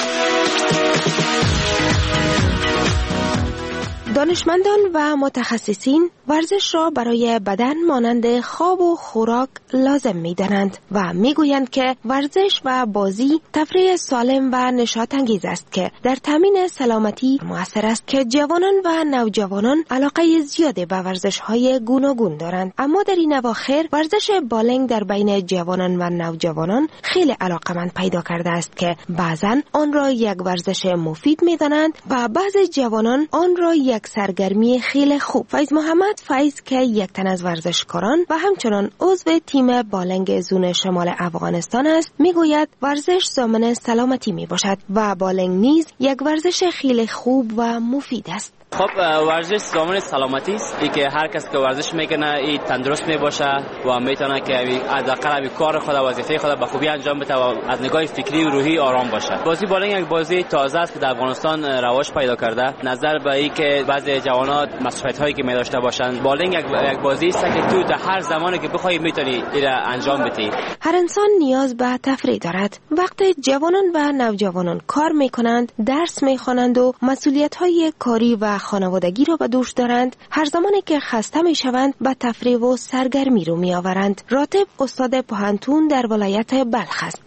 دانشمندان و متخصصین ورزش را برای بدن مانند خواب و خوراک لازم می‌دانند و می‌گویند که ورزش و بازی تفریح سالم و نشاط انگیز است که در تامین سلامتی مؤثر است که جوانان و نوجوانان علاقه زیادی به ورزش‌های گوناگون دارند. اما در این اواخر ورزش بالنگ در بین جوانان و نوجوانان خیلی علاقمند پیدا کرده است که بعضاً آن را یک ورزش مفید می‌دانند و بعضی جوانان آن را یک سرگرمی خیلی خوب. فیض محمد فیض که یک تن از ورزشکاران و همچنان عضو تیم بالنگ زون شمال افغانستان است، میگوید ورزش ضامن سلامتی می باشد و بالنگ نیز یک ورزش خیلی خوب و مفید است. خب ورزش ضامن سلامتی است، ای که هر کس که ورزش میکنه ای تندرست میباشه و میتونه که حداقل کار خود و وظیفه خود به خوبی انجام بده و از نگاه فکری و روحی آرام باشه. بازی بالنگ یک بازی تازه است که در افغانستان رواج پیدا کرده. نظر به ای که بعضی جوانان مسئولیت هایی که می داشته باشند، بالنگ یک بازی است که تو در هر زمانی که بخوای میتونی این انجام بدی. هر انسان نیاز به تفریح دارد. وقتی جوانان و نوجوانان کار میکنند، درس میخوانند و مسئولیت های کاری و خانوادگی را به دوش دارند، هر زمانی که خسته می شوند به تفریح و سرگرمی رو می آورند. راتب استاد پوهنتون در ولایت بلخ است.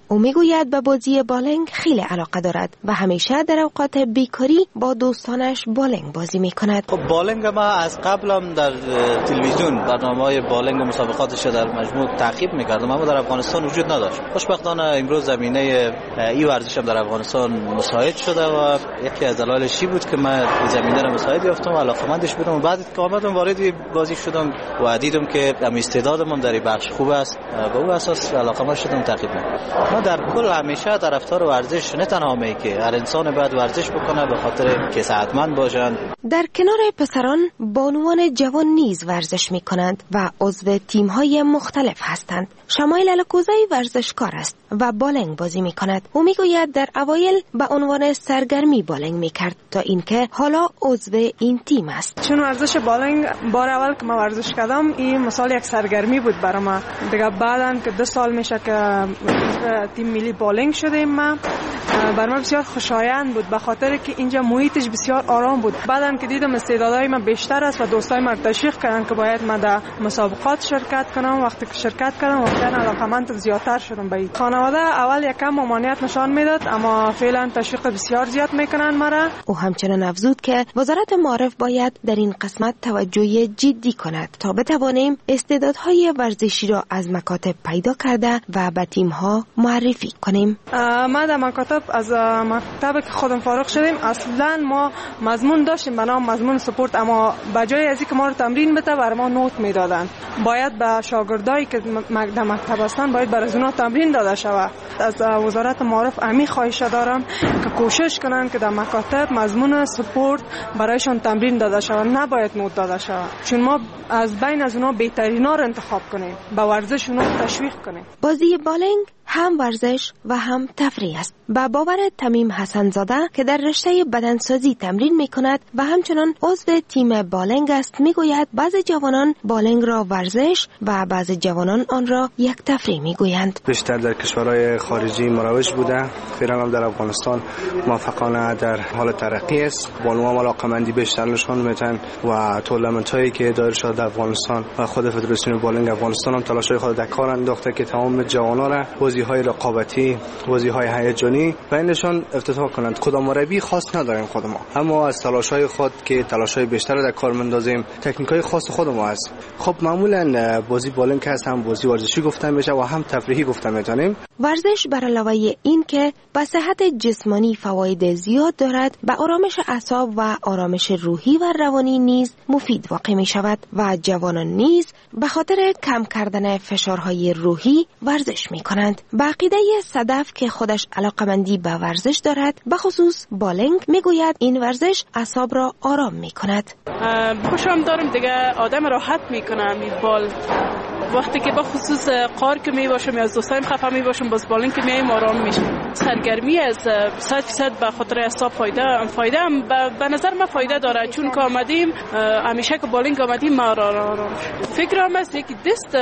او میگوید به بازی بالنگ خیلی علاقه دارد و همیشه در اوقات بیکاری با دوستانش بالنگ بازی میکند. بالنگ ما از قبلم در تلویزیون برنامه‌های بالنگ و مسابقاتش در مجموع تعقیب میکردم، اما در افغانستان وجود نداشت. خوشبختانه امروز زمینه این ورزش هم در افغانستان مساعد شده و یکی از دلایلش بود که من زمینه را مساعد یافتم و علاقه‌مندش بودم و بعد که آمدم وارد بازی شدم و دیدم که استعدادم در این بخش خوب است، به اون اساس علاقه‌مند شدم تعقیب می‌کنم. ما در کل همیشه طرفدار ورزش نه تنها می که هر انسان باید ورزش بکنه به خاطر که صحتمند باشند. در کنار پسران بانوان جوان نیز ورزش می‌کنند و عضو تیم‌های مختلف هستند. شمایل الکوزی ورزشکار است و بالنگ بازی می‌کند. او می‌گوید در اوایل به عنوان سرگرمی بالنگ می‌کرد تا اینکه حالا عضو این تیم است. چون ورزش بالنگ بار اول که من ورزش کردم این مثال یک سرگرمی بود برای من. دیگه بعداً که 2 سال میشه که تیم ملی بالنگ شدیم ما، برای من بسیار خوشایند بود به خاطر که اینجا محیطش بسیار آرام بود. بعداً که دیدم استعدادهای من بیشتر است و دوستای من تشویق کردن که باید من در مسابقات شرکت کنم. وقتی که شرکت کردم واقعا علاقه‌مند زیادتر شدم به این. خانواده اول یکم ممانعت نشان میداد اما فعلا تشویق بسیار زیاد میکنن مرا. او همچنین افزود که وزارت معارف باید در این قسمت توجه جدی کند تا بتوانیم استعدادهای ورزشی را از مکاتب پیدا کرده و به تیم‌ها معرفی کنیم. ما در مکاتب از مکتب که خودم فارغ شدیم اصلا ما مضمون داشتیم به نام مضمون سپورت، اما به جای از اینکه ما رو تمرین بده برای ما نوت میدادن. باید به شاگردایی که در مکتب هستن باید برای اونا تمرین داده شود. از وزارت معارف امی خواهش دارم که کوشش کنن که در مکاتب مضمون سپورت برایشون تمرین داده شود، نباید نوت داده شود، چون ما از بین از اونا بهترینا رو انتخاب کنیم، به ورزش اونا تشویق کنیم. بازی بالنگ هم ورزش و هم تفریح است. با باور تمیم حسن زاده که در رشته بدنسازی تمرین می کند و همچنان عضو تیم بالنگ است میگوید بعضی جوانان بالنگ را ورزش و بعضی جوانان آن را یک تفریح میگویند. بیشتر در کشورهای خارجی مروج بوده، فعلا هم در افغانستان موفقانه در حال ترقی است. بانوان علاقه‌مندی بیشتر نشان میدن و تورنمنت هایی که دایر شده در افغانستان و خود فدراسیون بالنگ افغانستان هم تلاش‌های خود در کار انداخته که تمام جوانان را بازی‌های رقابتی، بازی‌های هیجانی و اینشان افتتاح کنند. خدا مربی خاص نداریم خود ما، اما از تلاش‌های خود که تلاش‌های بیشتر در کار مندازیم، تکنیک‌های خاص خود ما است. خب معمولاً بازی بالنگ هست هم بازی ورزشی گفته میشه و هم تفریحی گفته میتونیم. ورزش بر علاوه این که به صحت جسمانی فواید زیاد دارد، به آرامش اعصاب و آرامش روحی و روانی نیز مفید واقع می شود و جوانان نیز به خاطر کم کردن فشارهای روحی ورزش می کنند. به عقیده صدف که خودش علاقمندی به ورزش دارد، به خصوص بالنگ، می گوید این ورزش اعصاب را آرام می کند. خوشم دارم دیگه، آدم راحت می کنم این بال. وقتی که به خصوص قار که می باشم یا از دوستایم خفه می باشم، باز بالنگ که میایم آرام میشم. سرگرمی از 100% به خاطر اعصاب فایده هم به نظر من فایده داره، چون که آمدیم همیشه که بالنگ آمدیم ما آرام. فکرم است یکی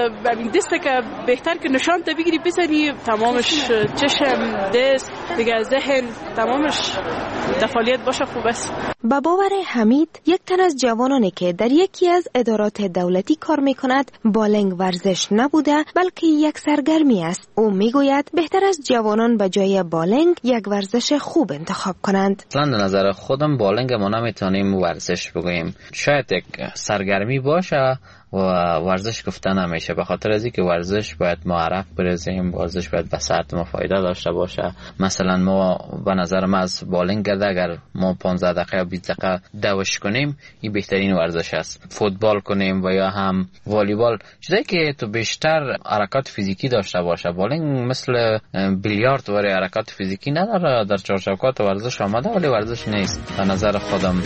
دست که بهتر که نشان تا بگیری بزنی، تمامش چشم، دست، دیگه ذهن تمامش فعالیت باشه خوب است. با باور حمید، یک تن از جوانانی که در یکی از ادارات دولتی کار میکند، بالنگ ورزش نبوده بلکه یک سرگرمی است. او میگوید بهتر از جوانان به جای بالنگ یک ورزش خوب انتخاب کنند. اصلا نظر خودم بالنگ ما نمیتونیم ورزش بگوییم، شاید یک سرگرمی باشه و ورزش گفته نمیشه، به خاطر از اینکه ورزش باید ما عرق بریزیم، ورزش باید به صحت ما فایده داشته باشه. مثلا ما به نظر من از بالنگ گرده اگر ما 15 دقیقه یا 20 دقیقه دوش کنیم این بهترین ورزش است. فوتبال کنیم و یا هم والیبال، چیزایی که تو بیشتر حرکات فیزیکی داشته باشه. بالنگ مثل بیلیارد وری حرکات فیزیکی نداره، در چارچوبات ورزش آمده ولی ورزش نیست به نظر خودم.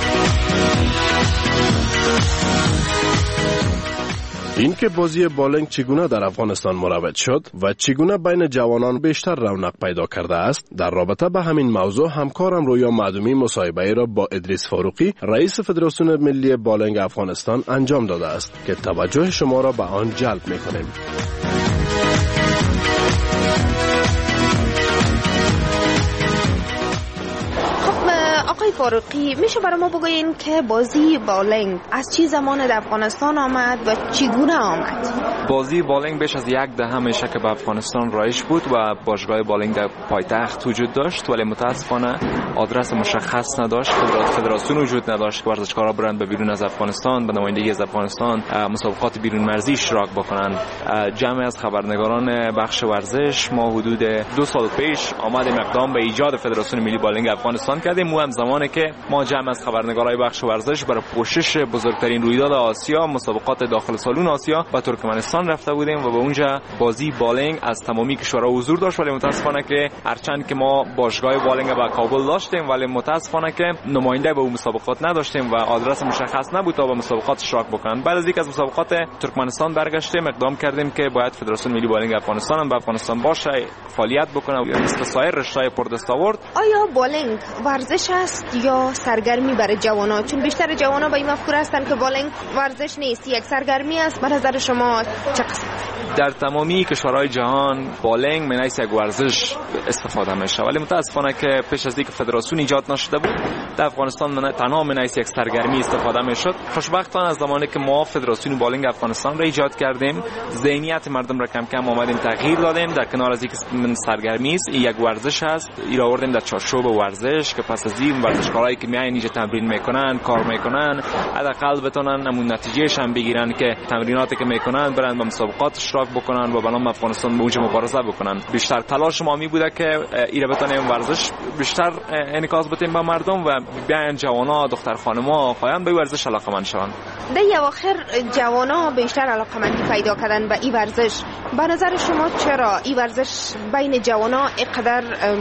این که بازی بالنگ چگونه در افغانستان مروج شد و چگونه بین جوانان بیشتر رونق پیدا کرده است، در رابطه به همین موضوع همکارم رویا معدومی مصاحبه را با ادریس فاروقی، رئیس فدراسیون ملی بالنگ افغانستان انجام داده است که توجه شما را به آن جلب می‌کنیم. آقای فاروقی، میشه برای ما بگوین که بازی بالنگ از چه زمان در افغانستان آمد و چگونه آمد؟ بازی بالینگ بیش از 1 دهه میشه که به افغانستان رایج بود و باشگاه بالینگ در پایتخت وجود داشت، ولی متاسفانه آدرس مشخص نداشت، فدراسیون وجود نداشت که ورزشکارا برند به بیرون از افغانستان به نمایندگی از افغانستان مسابقات بیرون مرزی اشتراک بکنن. جمعی از خبرنگاران بخش ورزش ما حدود 2 سال پیش آمدیم اقدام به ایجاد فدراسیون ملی بالینگ افغانستان کردیم. هم زمانی که ما جمع از خبرنگارای بخش ورزش برای پوشش بزرگترین رویداد آسیا، مسابقات داخل سالن آسیا و ترکمنستان رفته بودیم و به اونجا بازی بالینگ از تمامی کشورها حضور داشت، ولی متاسفانه که هرچند که ما باشگاه بالینگ با کابل داشتیم ولی متاسفانه که نماینده به اون مسابقات نداشتیم و آدرس مشخص نبود تا به مسابقات اشتراک بکنن. بعد از اینکه از مسابقات ترکمنستان برگشتیم اقدام کردیم که باید فدراسیون ملی بالینگ افغانستان هم به افغانستان باشه، فعالیت بکنه مثل سایر رشته‌های پردستاورد. آیا بالینگ ورزش است یا سرگرمی برای جوانان؟ چون بیشتر جوانان به این مفکوره هستن که بالینگ ورزش نیست، یک سرگرمی است. به نظر شما چه قسم؟ در تمامی کشورهای جهان بالینگ من از یک ورزش استفاده میشه، ولی متاسفانه که پیش از اینکه فدراسیون ایجاد نشده بود در افغانستان تنها من از یک سرگرمی استفاده میشد. خوشبختانه از زمانی که ما فدراسیون بالینگ افغانستان را ایجاد کردیم ذهنیت مردم را کم کم آمدیم تغییر دادیم. در کنار از اینکه من سرگرمی است، این یک ورزش است، این را آوردیم در چارچوب ورزش که پس از این ورزشکارایی که میاین اینجا تمرین میکنن، کار میکنن، حداقل بتونن همون نتیجهش هم بگیرن که تمریناتی که میکنن برن به مسابقات اشتراک بکنن و بنام افغانستان به اونجا مبارزه بکنن. بیشتر تلاش ما می بوده که ایره بتونیم ورزش بیشتر انعکاس بدیم به مردم و بیان جوانا، دختر خانما، آقایان به ورزش علاقه‌مند شوند. در اواخر جوانا بیشتر علاقه‌مندی پیدا کردن به این ورزش. به نظر شما چرا این ورزش بین جوانا اینقدر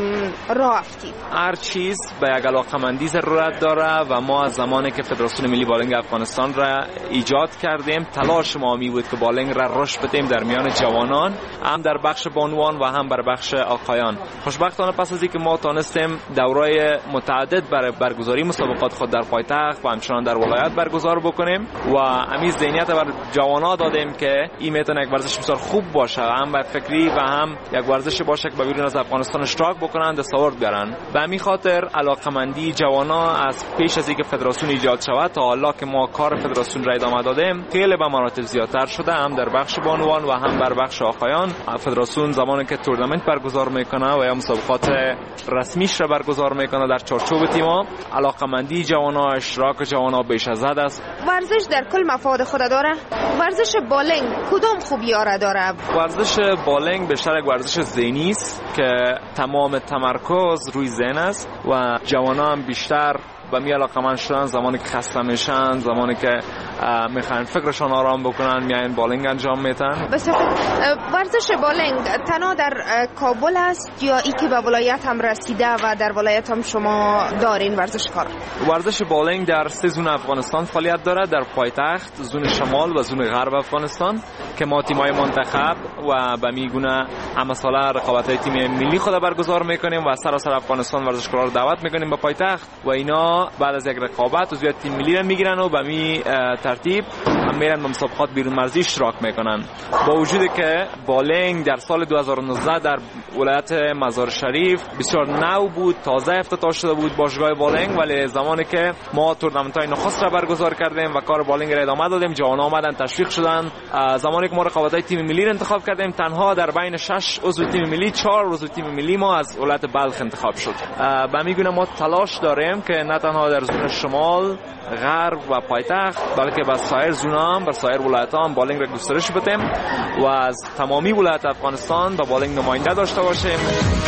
راه افتید؟ هر چیز به یک علاقه‌مندی ضرورت داره و ما از زمانی که فدراسیون ملی بالینگ افغانستان را ایجاد کردیم تلاش ما می بود که بالینگ را رشد بدیم در میان جوانان، هم در بخش بانوان و هم در بخش آقایان. خوشبختانه پس از اینکه ما تونستیم دورای متعدد برای برگزاری مسابقات خود در پایتخت و همچنان در ولایت برگزار بکنیم و همین ذهنیت بر جوانان دادیم که این میتونه یک ورزش بسیار خوب باشه، هم به فکری و هم یک ورزش باشه که به بیرون از افغانستان اشتراک بکنن، دستاورد بیارن. به همین خاطر علاقمندی جوانان از پیش از اینکه فدراسیون ایجاد شود تا حالا که ما کار فدراسیون را ادامه دادیم خیلی به مراتب زیادتر شده، هم در بخش بانوان و هم در بخش آقایان. فدراسیون زمانی که تورنمنت برگزار میکنه و یا مسابقات رسمیش را برگزار میکنه در چارچوب تیم‌ها، علاقمندی جوانان، اشتراک جوانان بیش از حد است. ورزش در کل مفاد خود داره. ورزش بالینگ کدام خوبی‌ها را داره؟ ورزش بالینگ بیشتر یک ورزش ذهنی است که تمام تمرکز روی ذهن است و جوانان بیشتر و می علاقه‌مند شدن زمانی که خسته میشن، زمانی که میخوان فکرشان آرام بکنن میاین بالینگ انجام میدن. بسیار ورزش بالینگ تنها در کابل است یا ای که به ولایت هم رسیده و در ولایت هم شما دارین ورزشکار؟ ورزش بالینگ در 3 زون افغانستان فعالیت داره، در پایتخت، زون شمال و زون غرب افغانستان که ما تیم‌های منتخب و به میگونه همه ساله رقابت‌های تیم ملی خود برگزار میکنیم و سراسر افغانستان ورزشکارا رو دعوت میکنیم به پایتخت و اینا بعد از یک رقابت عضویت تیم ملی را میگیرن و به می ترتیب هم میرن به مسابقات بیرون مرزی اشتراک میکنن. با وجودی که بالینگ در سال 2019 در ولایت مزار شریف بسیار نو بود، تازه افتتاح شده بود باشگاه بالینگ، ولی زمانی که ما تورنمنت‌های نخست را برگزار کردیم و کار بالینگ را ادامه دادیم، جوانان آمدن تشویق شدن. زمانی که ما رقابت‌های تیم ملی را انتخاب کردیم تنها در بین 6 عضو تیم ملی 4 عضو تیم ملی ما از ولایت بلخ انتخاب شد. به میگونه ما تلاش داریم که نه تنها در زون شمال، غرب و پایتخت بلکه با سایر زونام بر سایر ولایت‌ها هم بالینگ را گسترش بدیم و از تمامی ولایت افغانستان با بالینگ نماینده داشته باشیم.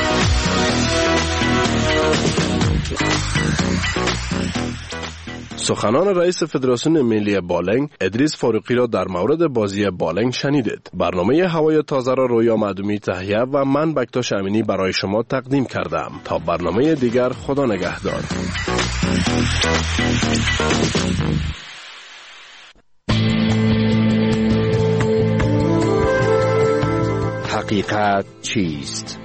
سخنان رئیس فدراسیون ملی بالینگ ادریس فاروقی را در مورد بازی بالینگ شنیدید. برنامه هوای تازه را رویا معدومی تهیه و من بکتاش امینی برای شما تقدیم کردم. تا برنامه دیگر خدا نگهدار. حقیقت چیست؟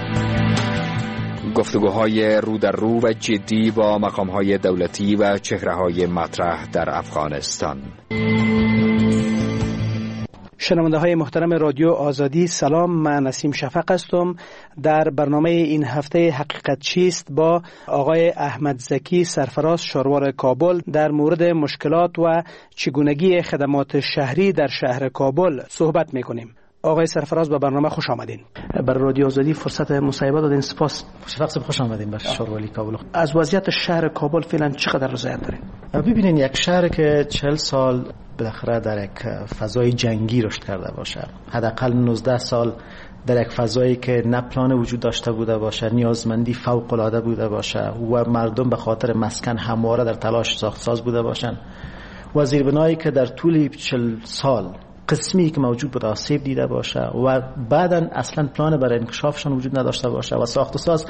گفتگوهای رو در رو و جدی با مقامهای دولتی و چهره‌های مطرح در افغانستان. شنونده های محترم رادیو آزادی سلام، من نسیم شفق هستم. در برنامه این هفته حقیقت چیست با آقای احمد زکی سرفراز شاروار کابل در مورد مشکلات و چگونگی خدمات شهری در شهر کابل صحبت میکنیم. آقای سرفراز به برنامه خوش آمدین. بر رادیو آزادی فرصت مصاحبه دادین، سپاس. خوش آمدین بر شاروالی کابل. از وضعیت شهر کابل فعلا چقدر رضایت دارین؟ ببینین، یک شهر که 40 سال بالاخره در یک فضای جنگی رشد کرده باشه، حداقل 19 سال در یک فضایی که نه پلان وجود داشته بوده باشه، نیازمندی فوق العاده بوده باشه و مردم به خاطر مسکن همواره در تلاش ساخت ساز بوده باشن و زیربنایی که در طول 40 سال قسمی که موجود بود آسیب دیده باشه و بعداً اصلا پلان برای انکشافشان وجود نداشته باشه و ساخت و ساز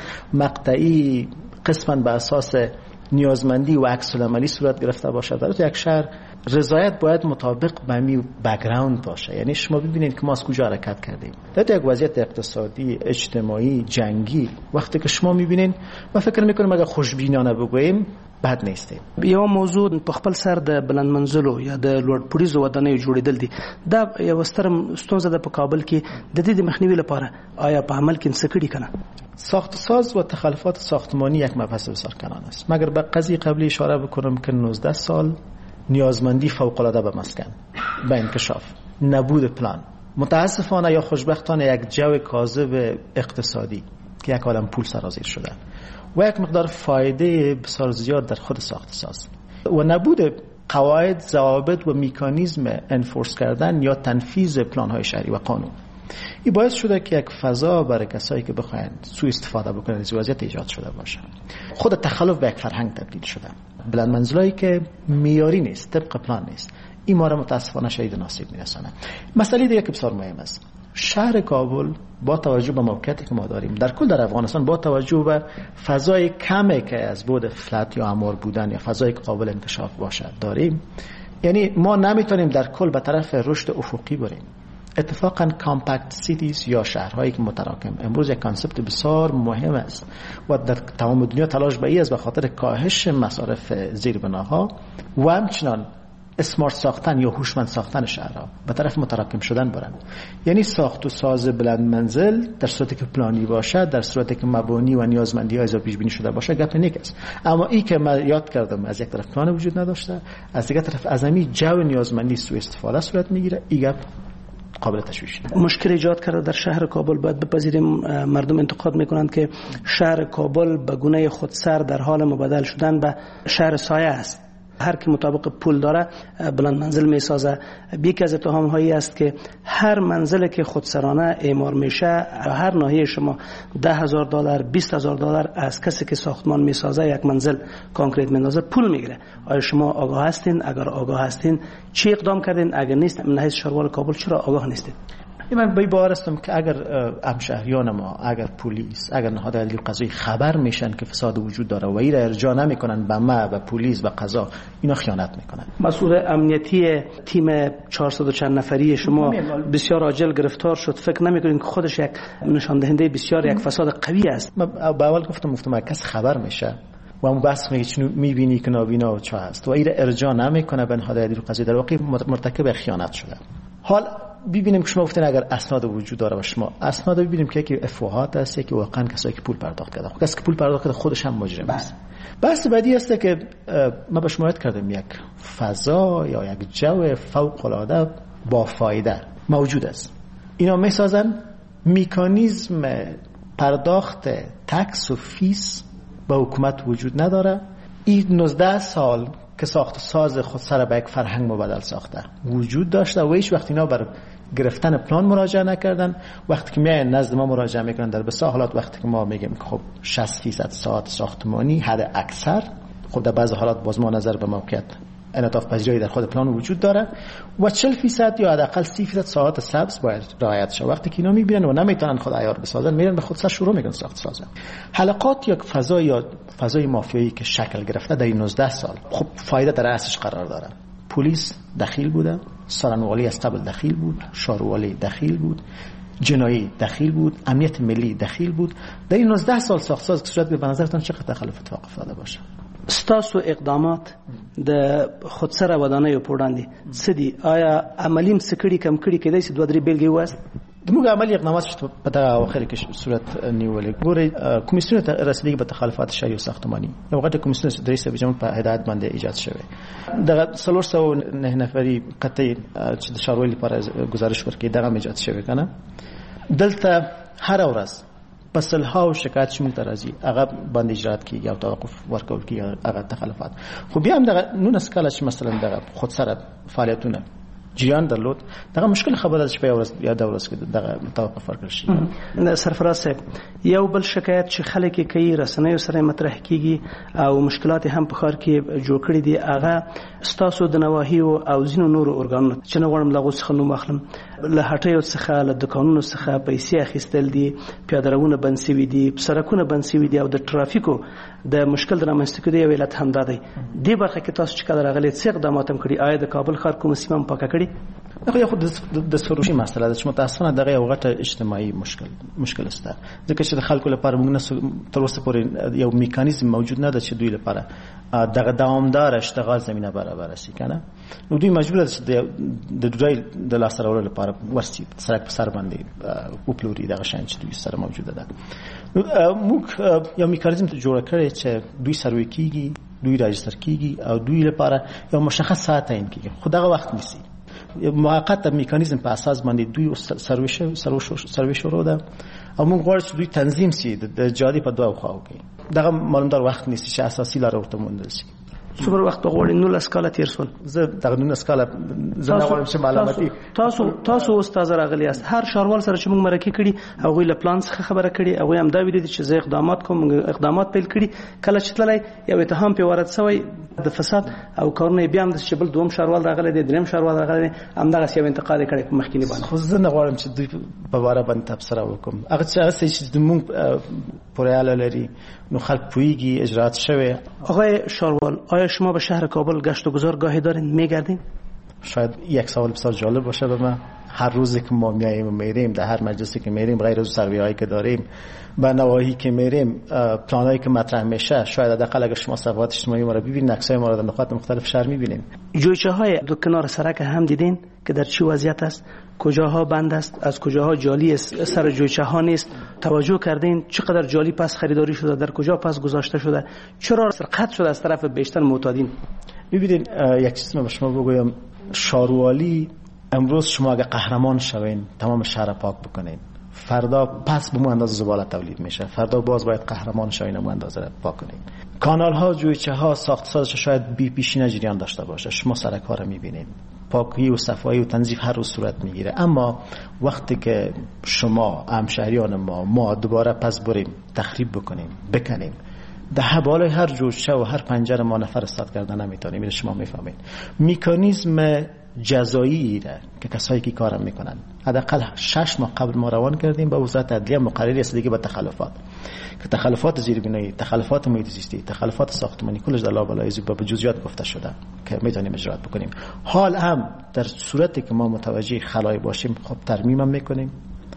مقطعی قسماً به اساس نیازمندی و عکس العملی صورت گرفته باشه، در یک شهر رضایت باید مطابق به می بک‌گراند باشه. یعنی شما ببینید که ما از کجا حرکت کردیم. در یک وضعیت اقتصادی، اجتماعی، جنگی، وقتی که شما میبینید، من فکر میکنم اگر خوشبینانه بگوییم بد نیسته. یو موضوع په خپل سر د بلند منزلو یا د لوړ پوړیزو ودانیو جوړېدل دي. دا یو ستر ستونزه ده په کابل کې. د دې د مخنیوي لپاره آیا په عمل کې څه کړي کنه؟ ساخت ساز و تخلفات ساختمانی یک مبحث بسیار کنان است. مگر به قضیه قبلی اشاره بکنم که 19 سال نیازمندی فوق العاده به مسکن، به انکشاف، نبود پلان، متاسفانه یا خوشبختانه یک جو کاذب اقتصادی که یک عالم پول سرازیر شده و یک مقدار فایده بسیار زیاد در خود ساخت ساز و نبود قواعد، ضوابط و مکانیزم انفورس کردن یا تنفیذ پلان های شهری و قانون، این باعث شده که یک فضا برای کسایی که بخواین سوء استفاده بکنن از وضعیت ایجاد شده باشه. خود تخلف به یک فرهنگ تبدیل شده. بلند منزلایی که معیاری نیست، طبق پلان نیست، این ما را متاسفانه شدید ناصیب میرسانه. مسئله دیگه که بسیار مهم است، شهر کابل با توجه به موقعیتی که ما داریم در کل در افغانستان، با توجه به فضای کمی که از بود فلت یا امار بودن یا فضایی که قابل انکشاف باشه داریم، یعنی ما نمیتونیم در کل به طرف رشد افقی بریم. اتفاقا کامپکت سیتیز یا شهرهایی که متراکم امروز یک کانسپت بسیار مهم است و در تمام دنیا تلاش به این است به خاطر کاهش مصارف زیربناها و همچنان اسمارت ساختن یا هوشمند ساختن شهرها به طرف متراکم شدن برن. یعنی ساخت و ساز بلند منزل در صورتی که پلانی باشه، در صورتی که مبانی و نیازمندی ها پیش بینی شده باشه، گپ نیک است. اما این که من یاد کردم از یک طرف پلان وجود نداشته، از دیگر طرف از همین جو نیازمندی سوء استفاده صورت میگیره، این گپ قابل تشویش. مشکل ایجاد کرده در شهر کابل. باید بپذیریم مردم انتقاد میکنند که شهر کابل به گونه خودسر در حال مبادله شدن به شهر سایه است. هر کی مطابق پول داره بلند منزل میسازه. یکی از اتهام هایی است که هر منزل که خودسرانه اعمار میشه، هر ناحیه شما $10,000 $20,000 از کسی که ساختمان میسازه یک منزل کانکریت میندازه پول میگیره. آیا شما آگاه هستین؟ اگر آگاه هستین چی اقدام کردین؟ اگر نیست، من حیث شاروار کابل چرا آگاه نیستید؟ من به باور هستم که اگر همشهریان ما، اگر پلیس، اگر نهاد عدلی قضایی خبر میشن که فساد وجود داره و این را ارجاع نمیکنن به ما، به پلیس، به قضا، اینا خیانت میکنن. مسئول امنیتی تیم 400 چند نفری شما بسیار عاجل گرفتار شد. فکر نمیکنین که خودش یک نشان دهنده بسیار یک فساد قوی است؟ من به اول گفتم کس خبر میشه و اون بحث میگه چون میبینی که نابینا و چه هست و این را ارجاع نمیکنه به نهاد عدلی قضایی، در واقع مرتکب خیانت شده. حال ببینیم که شما گفتین اگر اسناد وجود داره و شما اسناد ببینیم که یکی افواهات است، یکی واقعا کسایی که پول پرداخت کرده. کسی که پول پرداخت کرده خودش هم مجرم است. بحث بعدی است که ما به شما یاد کردم یک فضا یا یک جو فوق العاده با فایده موجود است. اینا میسازن مکانیزم پرداخت تکس و فیس با حکومت وجود نداره. این 19 سال که ساخت ساز خود سر به یک فرهنگ مبادل ساخته وجود داشته و هیچ وقت اینا بر گرفتن پلان مراجعه نکردن. وقتی که میاین نزد ما مراجعه میکنن در بسیار حالات، وقتی که ما میگیم که خب 60% ساعت ساختمانی حد اکثر، خب در بعض حالات باز ما نظر به موقعیت انعطاف پذیری در خود پلان وجود داره و 40% یا حداقل 30% ساعت سبز باید رعایت شه. وقتی که اینا میبینن و نمیتونن خود عیار بسازن، میرن به خود سر شروع میکنن ساخت سازن. حلقات یا فضای مافیایی که شکل گرفته در این 19 سال، خب فایده در اصلش قرار داره. پلیس دخیل بوده، سالنوالی از قبل دخیل بود، شاروالی دخیل بود، جنایی دخیل بود، امنیت ملی دخیل بود. در این 19 سال ساخت ساز که صورت به نظرتان چقدر تخلف اتفاق افتاده باشه؟ ستاسو اقدامات د خودسره ودانیو په وړاندې څه دي؟ آیا عملي مسکړي کم کړي کېدای شي 2-3 بیلګې وواست؟ موږ عملي اقدامات په دغه اواخر کې صورت نیولې. ګورئ کمیسیون رسمي به تخلفات شهري او ساختماني یو غټه کمیسیون د رئیس جمهور په هدایت باندې ایجاد شوی. دغه 309 نفري قطعي چې د ښاروالۍ لپاره گزارش ورکړي دغه ایجاد شوی کنه. دلته هر ورځ پسلهاو شکایت شمول ترازی هغه باندې اجرات کیږي او توقف ورکول کیږي هغه تخلفات. خو بیا هم دغه نو نسکاله چې مثلا دغه خود سره فعالیتونه جریان درلود دغه مشکل خبره چې په ورځ یا د ورځ کې دغه توقف ورکړل شي. سرفراز صاحب یو بل شکایت چې خلک کوي رسنیو سره مطرح کیږي او مشکلات هم په ښار کې جوړ کړي دي هغه ستاسو د نواهیو او ځینو نورو ارګانونو چې نه غواړم لغو څخه نوم اخلم له هټیو څخه له دکانونو څخه پیسې اخیستل دي، پیاده روونه بند شوي دي، سړکونه بند شوي دي او د ټرافیکو د مشکل د رامنځته کېدو یو علت همدا دی. دې برخه کې تاسو چې کله راغلي څه اقدامات هم کړي؟ آیا د کابل ښار کومه سیمه هم پاکه کړې؟ خو د سروشي مسله ده چې متاسفانه دغه یو غټه اجتماعي مشکل است ځکه چې د خلکو لپاره موږ تر اوسه پورې یو میکانیزم موجود نه ده چې دوی لپاره دغه دوامدار اشتغال زمينه برابر شي کنه. نو دوی مجبور دي چې د ډرایل د لاس راوړلو لپاره ورسي سرک په سر باندې وپلوري دغه شان چې دوی سره موجوده ده. نو موږ یو میکانیزم جوړ کړی چې دوی سروي کیږي، دوی راجستر کیږي او دوی لپاره یو مشخص ساعت تعیین کیږي. خو دغه وخت نیسي موقت میکانیزم په اساس باندې دوی سروي شروع ده او موږ غواړو چې دوی تنظیم شي د جادي په دوه خواو کې دغه معلومدار وخت نیسي چې اساسي لار ورته موندل شي. څومره وخت غواړي؟ 19 کاله تیر شول. زه دغه 19 کاله زه نه غواړم چې معلوماتي تاسو استاد راغلی است هر شاروال سره چې موږ مرکه کړي هغه له پلان څخه خبره کړي هغه هم دا ویلي چې زه اقدامات کوم اقدامات پیل کړي کله چې تللی یو اتهام په وارد شوی د فساد او کارونه بیا هم د شبل دوم شاروال راغلی دی دریم شاروال راغلی هم دغه یو انتقال کړي په مخکینی باندې. خو زه نه غواړم چې دوی په واره باندې تبصره وکم. هغه چې موږ پوریاله لري نو خلک پویږي اجرات شوی. آقای شاروال آیا شما به شهر کابل گشت و گذار گاهی دارین میگردین؟ شاید یک سوال بسیار جالب باشه به من. هر روزی که ما میریم در هر مجلسی که میریم غیر از سروی‌هایی که داریم به نواحی که میریم پلانایی که مطرح میشه شاید حداقل اگر شما صفحات اجتماعی ما رو ببینید عکسای ما رو در نقاط مختلف شهر میبینیم. جویچه‌های دو کنار سرک هم دیدین که در چه وضعیت است؟ کجاها بند است؟ از کجاها جالی سر جویچه ها نیست؟ توجه کردین چقدر جالی پس خریداری شده؟ در کجا پس گذاشته شده؟ چرا سرقت شده از طرف بیشتر معتادین؟ ببینید یک چیز من به شما بگویم. شاروالی امروز شما اگه قهرمان شوین تمام شهر پاک بکنین فردا پس به مو اندازه زباله تولید میشه. فردا باز باید قهرمان شوین مو اندازه پاک کنین. کانال ها جویچه ها ساخت سازش شاید بی پیشینه جریان داشته باشه. شما سرک ها رو میبینید پاکی و صفایی و تنظیف هر روز صورت میگیره. اما وقتی که شما همشهریان ما دوباره پس بریم تخریب بکنیم بکنیم ده بالای هر جوجه و هر پنجره ما نفر استاد کردن نمیتونیم. این شما میفهمید میکانیزم جزایی را که کسایی که کارم میکنن حداقل 6 ماه قبل ما روان کردیم با وزارت عدلیه مقرری است دیگه با تخلفات که تخلفات زیربنایی، تخلفات محیط زیستی، تخلفات ساختمانی کلش در لابلای به جزئیات گفته شده که میتونیم اجرات بکنیم. حال هم در صورتی که ما متوجه خلای باشیم خب ترمیم هم میکنیم.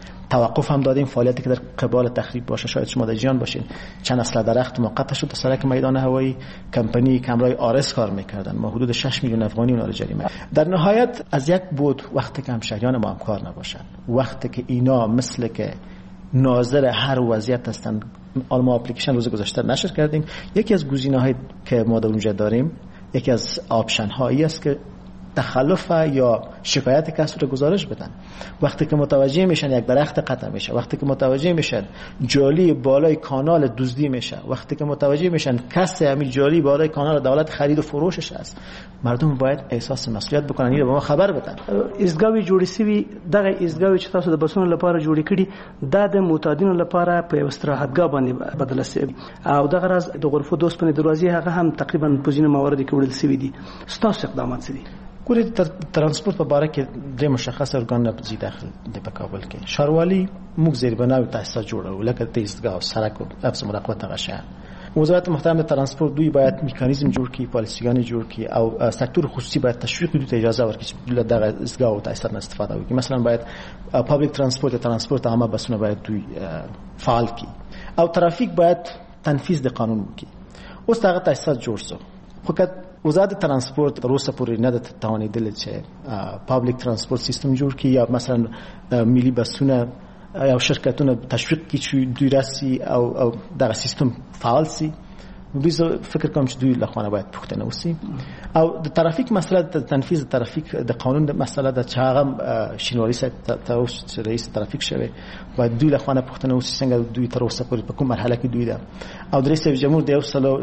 توقف هم دادیم فعالیتی که در قبال تخریب باشه. شاید شما در جیان باشین چند اصل درخت موقت شد سرک میدان هوایی کمپانی کمرای آرس کار میکردن. ما حدود 6 میلیون افغانی اونا رو جریمه. در نهایت از یک بود وقتی که همشهریان ما هم کار نباشن، وقتی که اینا مثل که ناظر هر وضعیت هستن ما اپلیکیشن روز گذشته نشر کردیم. یکی از گزینه‌هایی که ما در اونجا داریم یکی از آپشن هایی است که تخلف یا شکایت کسی رو گزارش بدن. وقتی که متوجه میشن یک درخت قطع میشه، وقتی که متوجه میشن جالی بالای کانال دزدی میشه، وقتی که متوجه میشن کسی همین جالی بالای کانال دولت خرید و فروشش است، مردم باید احساس مسئولیت بکنن، اینو به ما خبر بدن. ایستگاوی جوړی سوي دغه ایستگاوی چې تاسو د بسونو لپاره جوړی کړي د معتادینو لپاره په استراحتګاه باندې بدل شوی او دغه راز د غرفو دوست په دروازې هغه هم تقریبا پوزینه موارد کې وړل شوی دي. ستاسو اقدامات څه دي؟ ګورې ترانسپورت په باره کې درې مشخص ارګان نبضي داخل دی په کابل کې. ښاروالي موږ زیربنا او تاسیسات جوړو لکه د ایستګاه او سړک او حفظ مراقبت هغه شی. وزارت محترم ترانسپورت دوی باید میکانیزم جوړ کړي، پالیسیګان جوړ کړي او سکتور خصوصي باید تشویق دوی ته اجازه ورکړي چې دغه ایستګاه او تاسیسات نه استفاده وکړي. مثلا باید پابلیک ترانسپورت یا ترانسپورت عامه بسونه باید دوی فعال کړي او ترافیک باید تنفیذ د قانون وکړي. اوس دغه تاسیسات جوړ شو خو که وزارت ترانسپورت تر اوسه پورې نه ده توانېدلې چې پابلیک ترانسپورت سیستم جوړ کړي یا مثلا ملي بسونه یا شرکتونه تشویق کړي چې دوی راسي او دغه سیستم فعال سي. دوی فکر کوم چې دوی لخوانه باید پوښتنه وسی او د ترافیک مسله د تنفيذ ترافیک د قانون د مسله د چاغه شینواری صاحب ته رئیس ترافیک شوی و دوی لخوانه پوښتنه وسی څنګه دوی تر اوسه پورې په کوم مرحله کې دوی ده او د رئیس جمهور د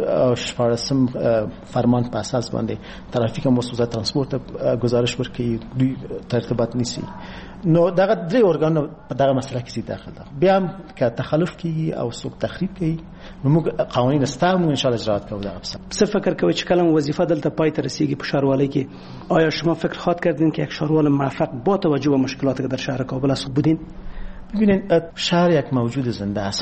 14 فرمان په اساس باندې ترافیک او وزارت ترانسپورت گزارش ورکړي دوی ترتیبات نیسي. نو دغه درې ارګان په دغه مسله کې داخل ده. بیا هم که تخلف کوي او څوک تخریب کوي نو موږ قوانین استعمال ان شاء الله اجرات کوو. څه فکر کوي چې کلم وظیفه دلته پای ته رسیږي په شهروالۍ کې آیا شما فکر خواهد کردین که یک شهروال موفق با توجه به مشکلاتی که در شهر کابل است بودین؟ ببینید شهر یک موجود زنده است.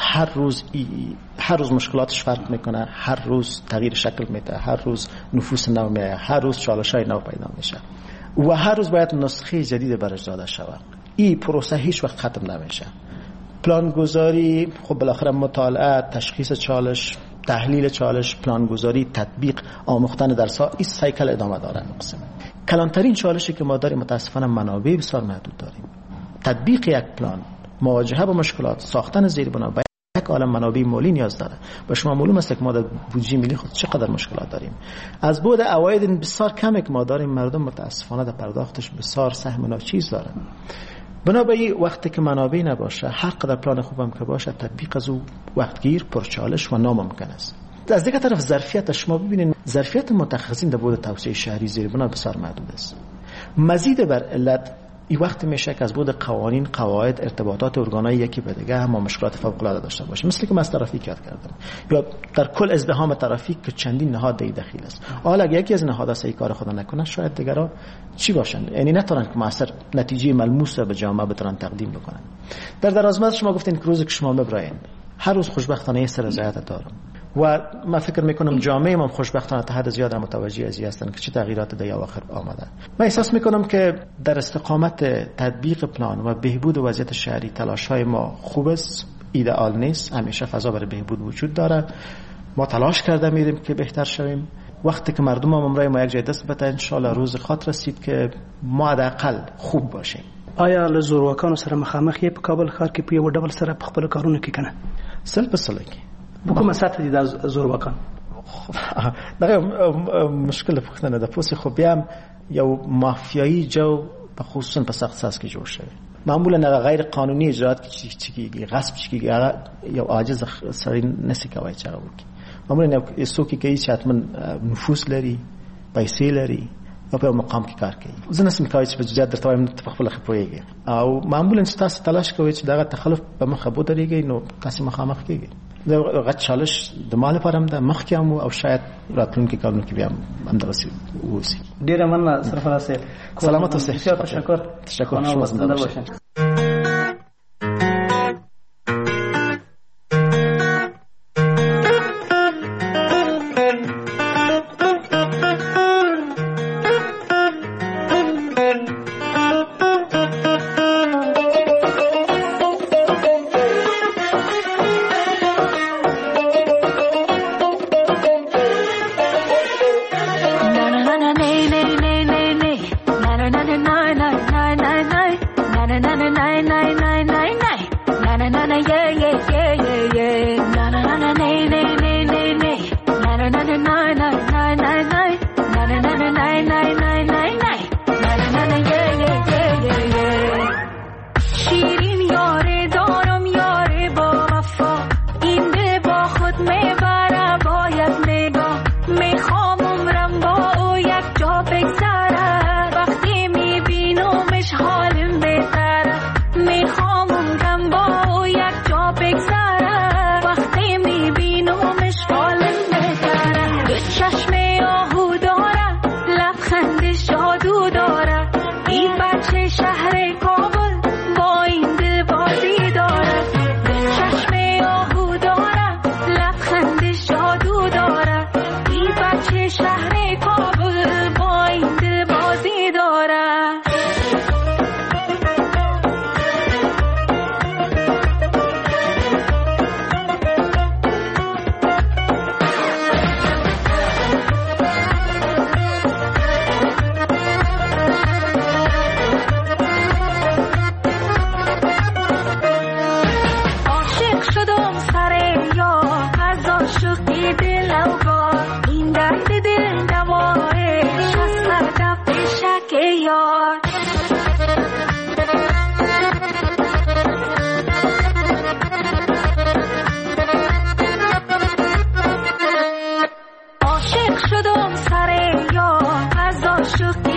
هر روز مشکلاتش فرق میکنه، هر روز تغییر شکل میده، هر روز نفوس نو میاد، هر روز چالش‌های نو پیدا میشه و هر روز باید نسخه جدید برش داده شود. این پروسه هیچ وقت ختم نمیشه. پلانگذاری خب بالاخره مطالعه، تشخیص چالش، تحلیل چالش، پلانگذاری، تطبیق، آموختن درس‌ها این سایکل ادامه داره. کلانترین چالشی که ما داریم متاسفانه منابع بسیار محدود داریم. تطبیق یک پلان، مواجهه با مشکلات، ساختن زیربنا یک عالم منابع مالی نیاز داره. و شما معلوم است که ما در بودجه ملی خود چقدر مشکلات داریم. از بعد عواید بسیار کمی که ما داریم مردم متاسفانه در پرداختش بسیار سهم ناچیز دارن. بنابراین وقتی که منابع نباشه هر قدر پلان خوبم که باشه تطبیق از او وقتگیر، پرچالش و ناممکن است. از دیگه طرف ظرفیت شما ببینید ظرفیت متخصصین در بود توسعه شهری زیربنا بسیار محدود است. مزید بر علت این وقت میشه که از بود قوانین، قواعد، ارتباطات ارگان‌های یکی به دیگه هم مشکلات فوق‌العاده داشته باشه. مثل که من از ترافیک یاد کردم یا در کل ازدحام ترافیک که چندین نهاد دخیل است. حالا اگه یکی از نهادها این کار خود نکنه شاید دیگران چی باشن؟ یعنی نتونن که موثر نتیجه ملموس به جامعه بتونن تقدیم بکنن. در درازمد شما گفتین که روزی که شما ببراین هر روز خوشبختانه سر رضایت دارم و من فکر میکنم جامعه ما خوشبختانه تا حد زیاد متوجه از هستن که چه تغییرات در اواخر آمده. من احساس میکنم که در استقامت تطبیق پلان و بهبود وضعیت شهری تلاش‌های ما خوب است، ایدئال نیست، همیشه فضا برای بهبود وجود داره. ما تلاش کرده میریم که بهتر شویم. وقتی که مردم هم امرای ما یک جای دست بده ان شاء الله روز خاطر رسید که ما حداقل خوب باشیم. آیا له زورواکانو سره مخامخ یې په کابل ښار کې په یو ډول سره په خپل کارونه کې کنه سل په سل کې په کومه سطح دي د زورواکان دغه مشکل پختنه د پوسې خو بیا یو مافیایی جو په خصوصا په سخت ساس کې جوړ شوی. معمولا نه غیر قانوني اجرات چې کیږي غصب کیږي هغه یو عاجز سړی نسی کوي چې هغه وکړي. معمولا یو څوک کوي چې حتمن نفوذ لري، پیسې لري او په مقام کې کار کوي. زه نسم کوي چې په جديات درته وایم په خپل خپويږي او معمولا تاسو تلاش کوي چې دغه تخلف په مخه بودريږي نو تاسو مخامخ کیږي. دا غټ چالش د مال لپاره هم د مخ کې او شاید راتلونکي کارونه کې بیا هم درسي وسی. ډیره مننه سرفراز صاحب. سلامت اوسئ. تشکر شما زنده باشین. آمدم پیشک یار. عاشق شدم سر یار از عاشقی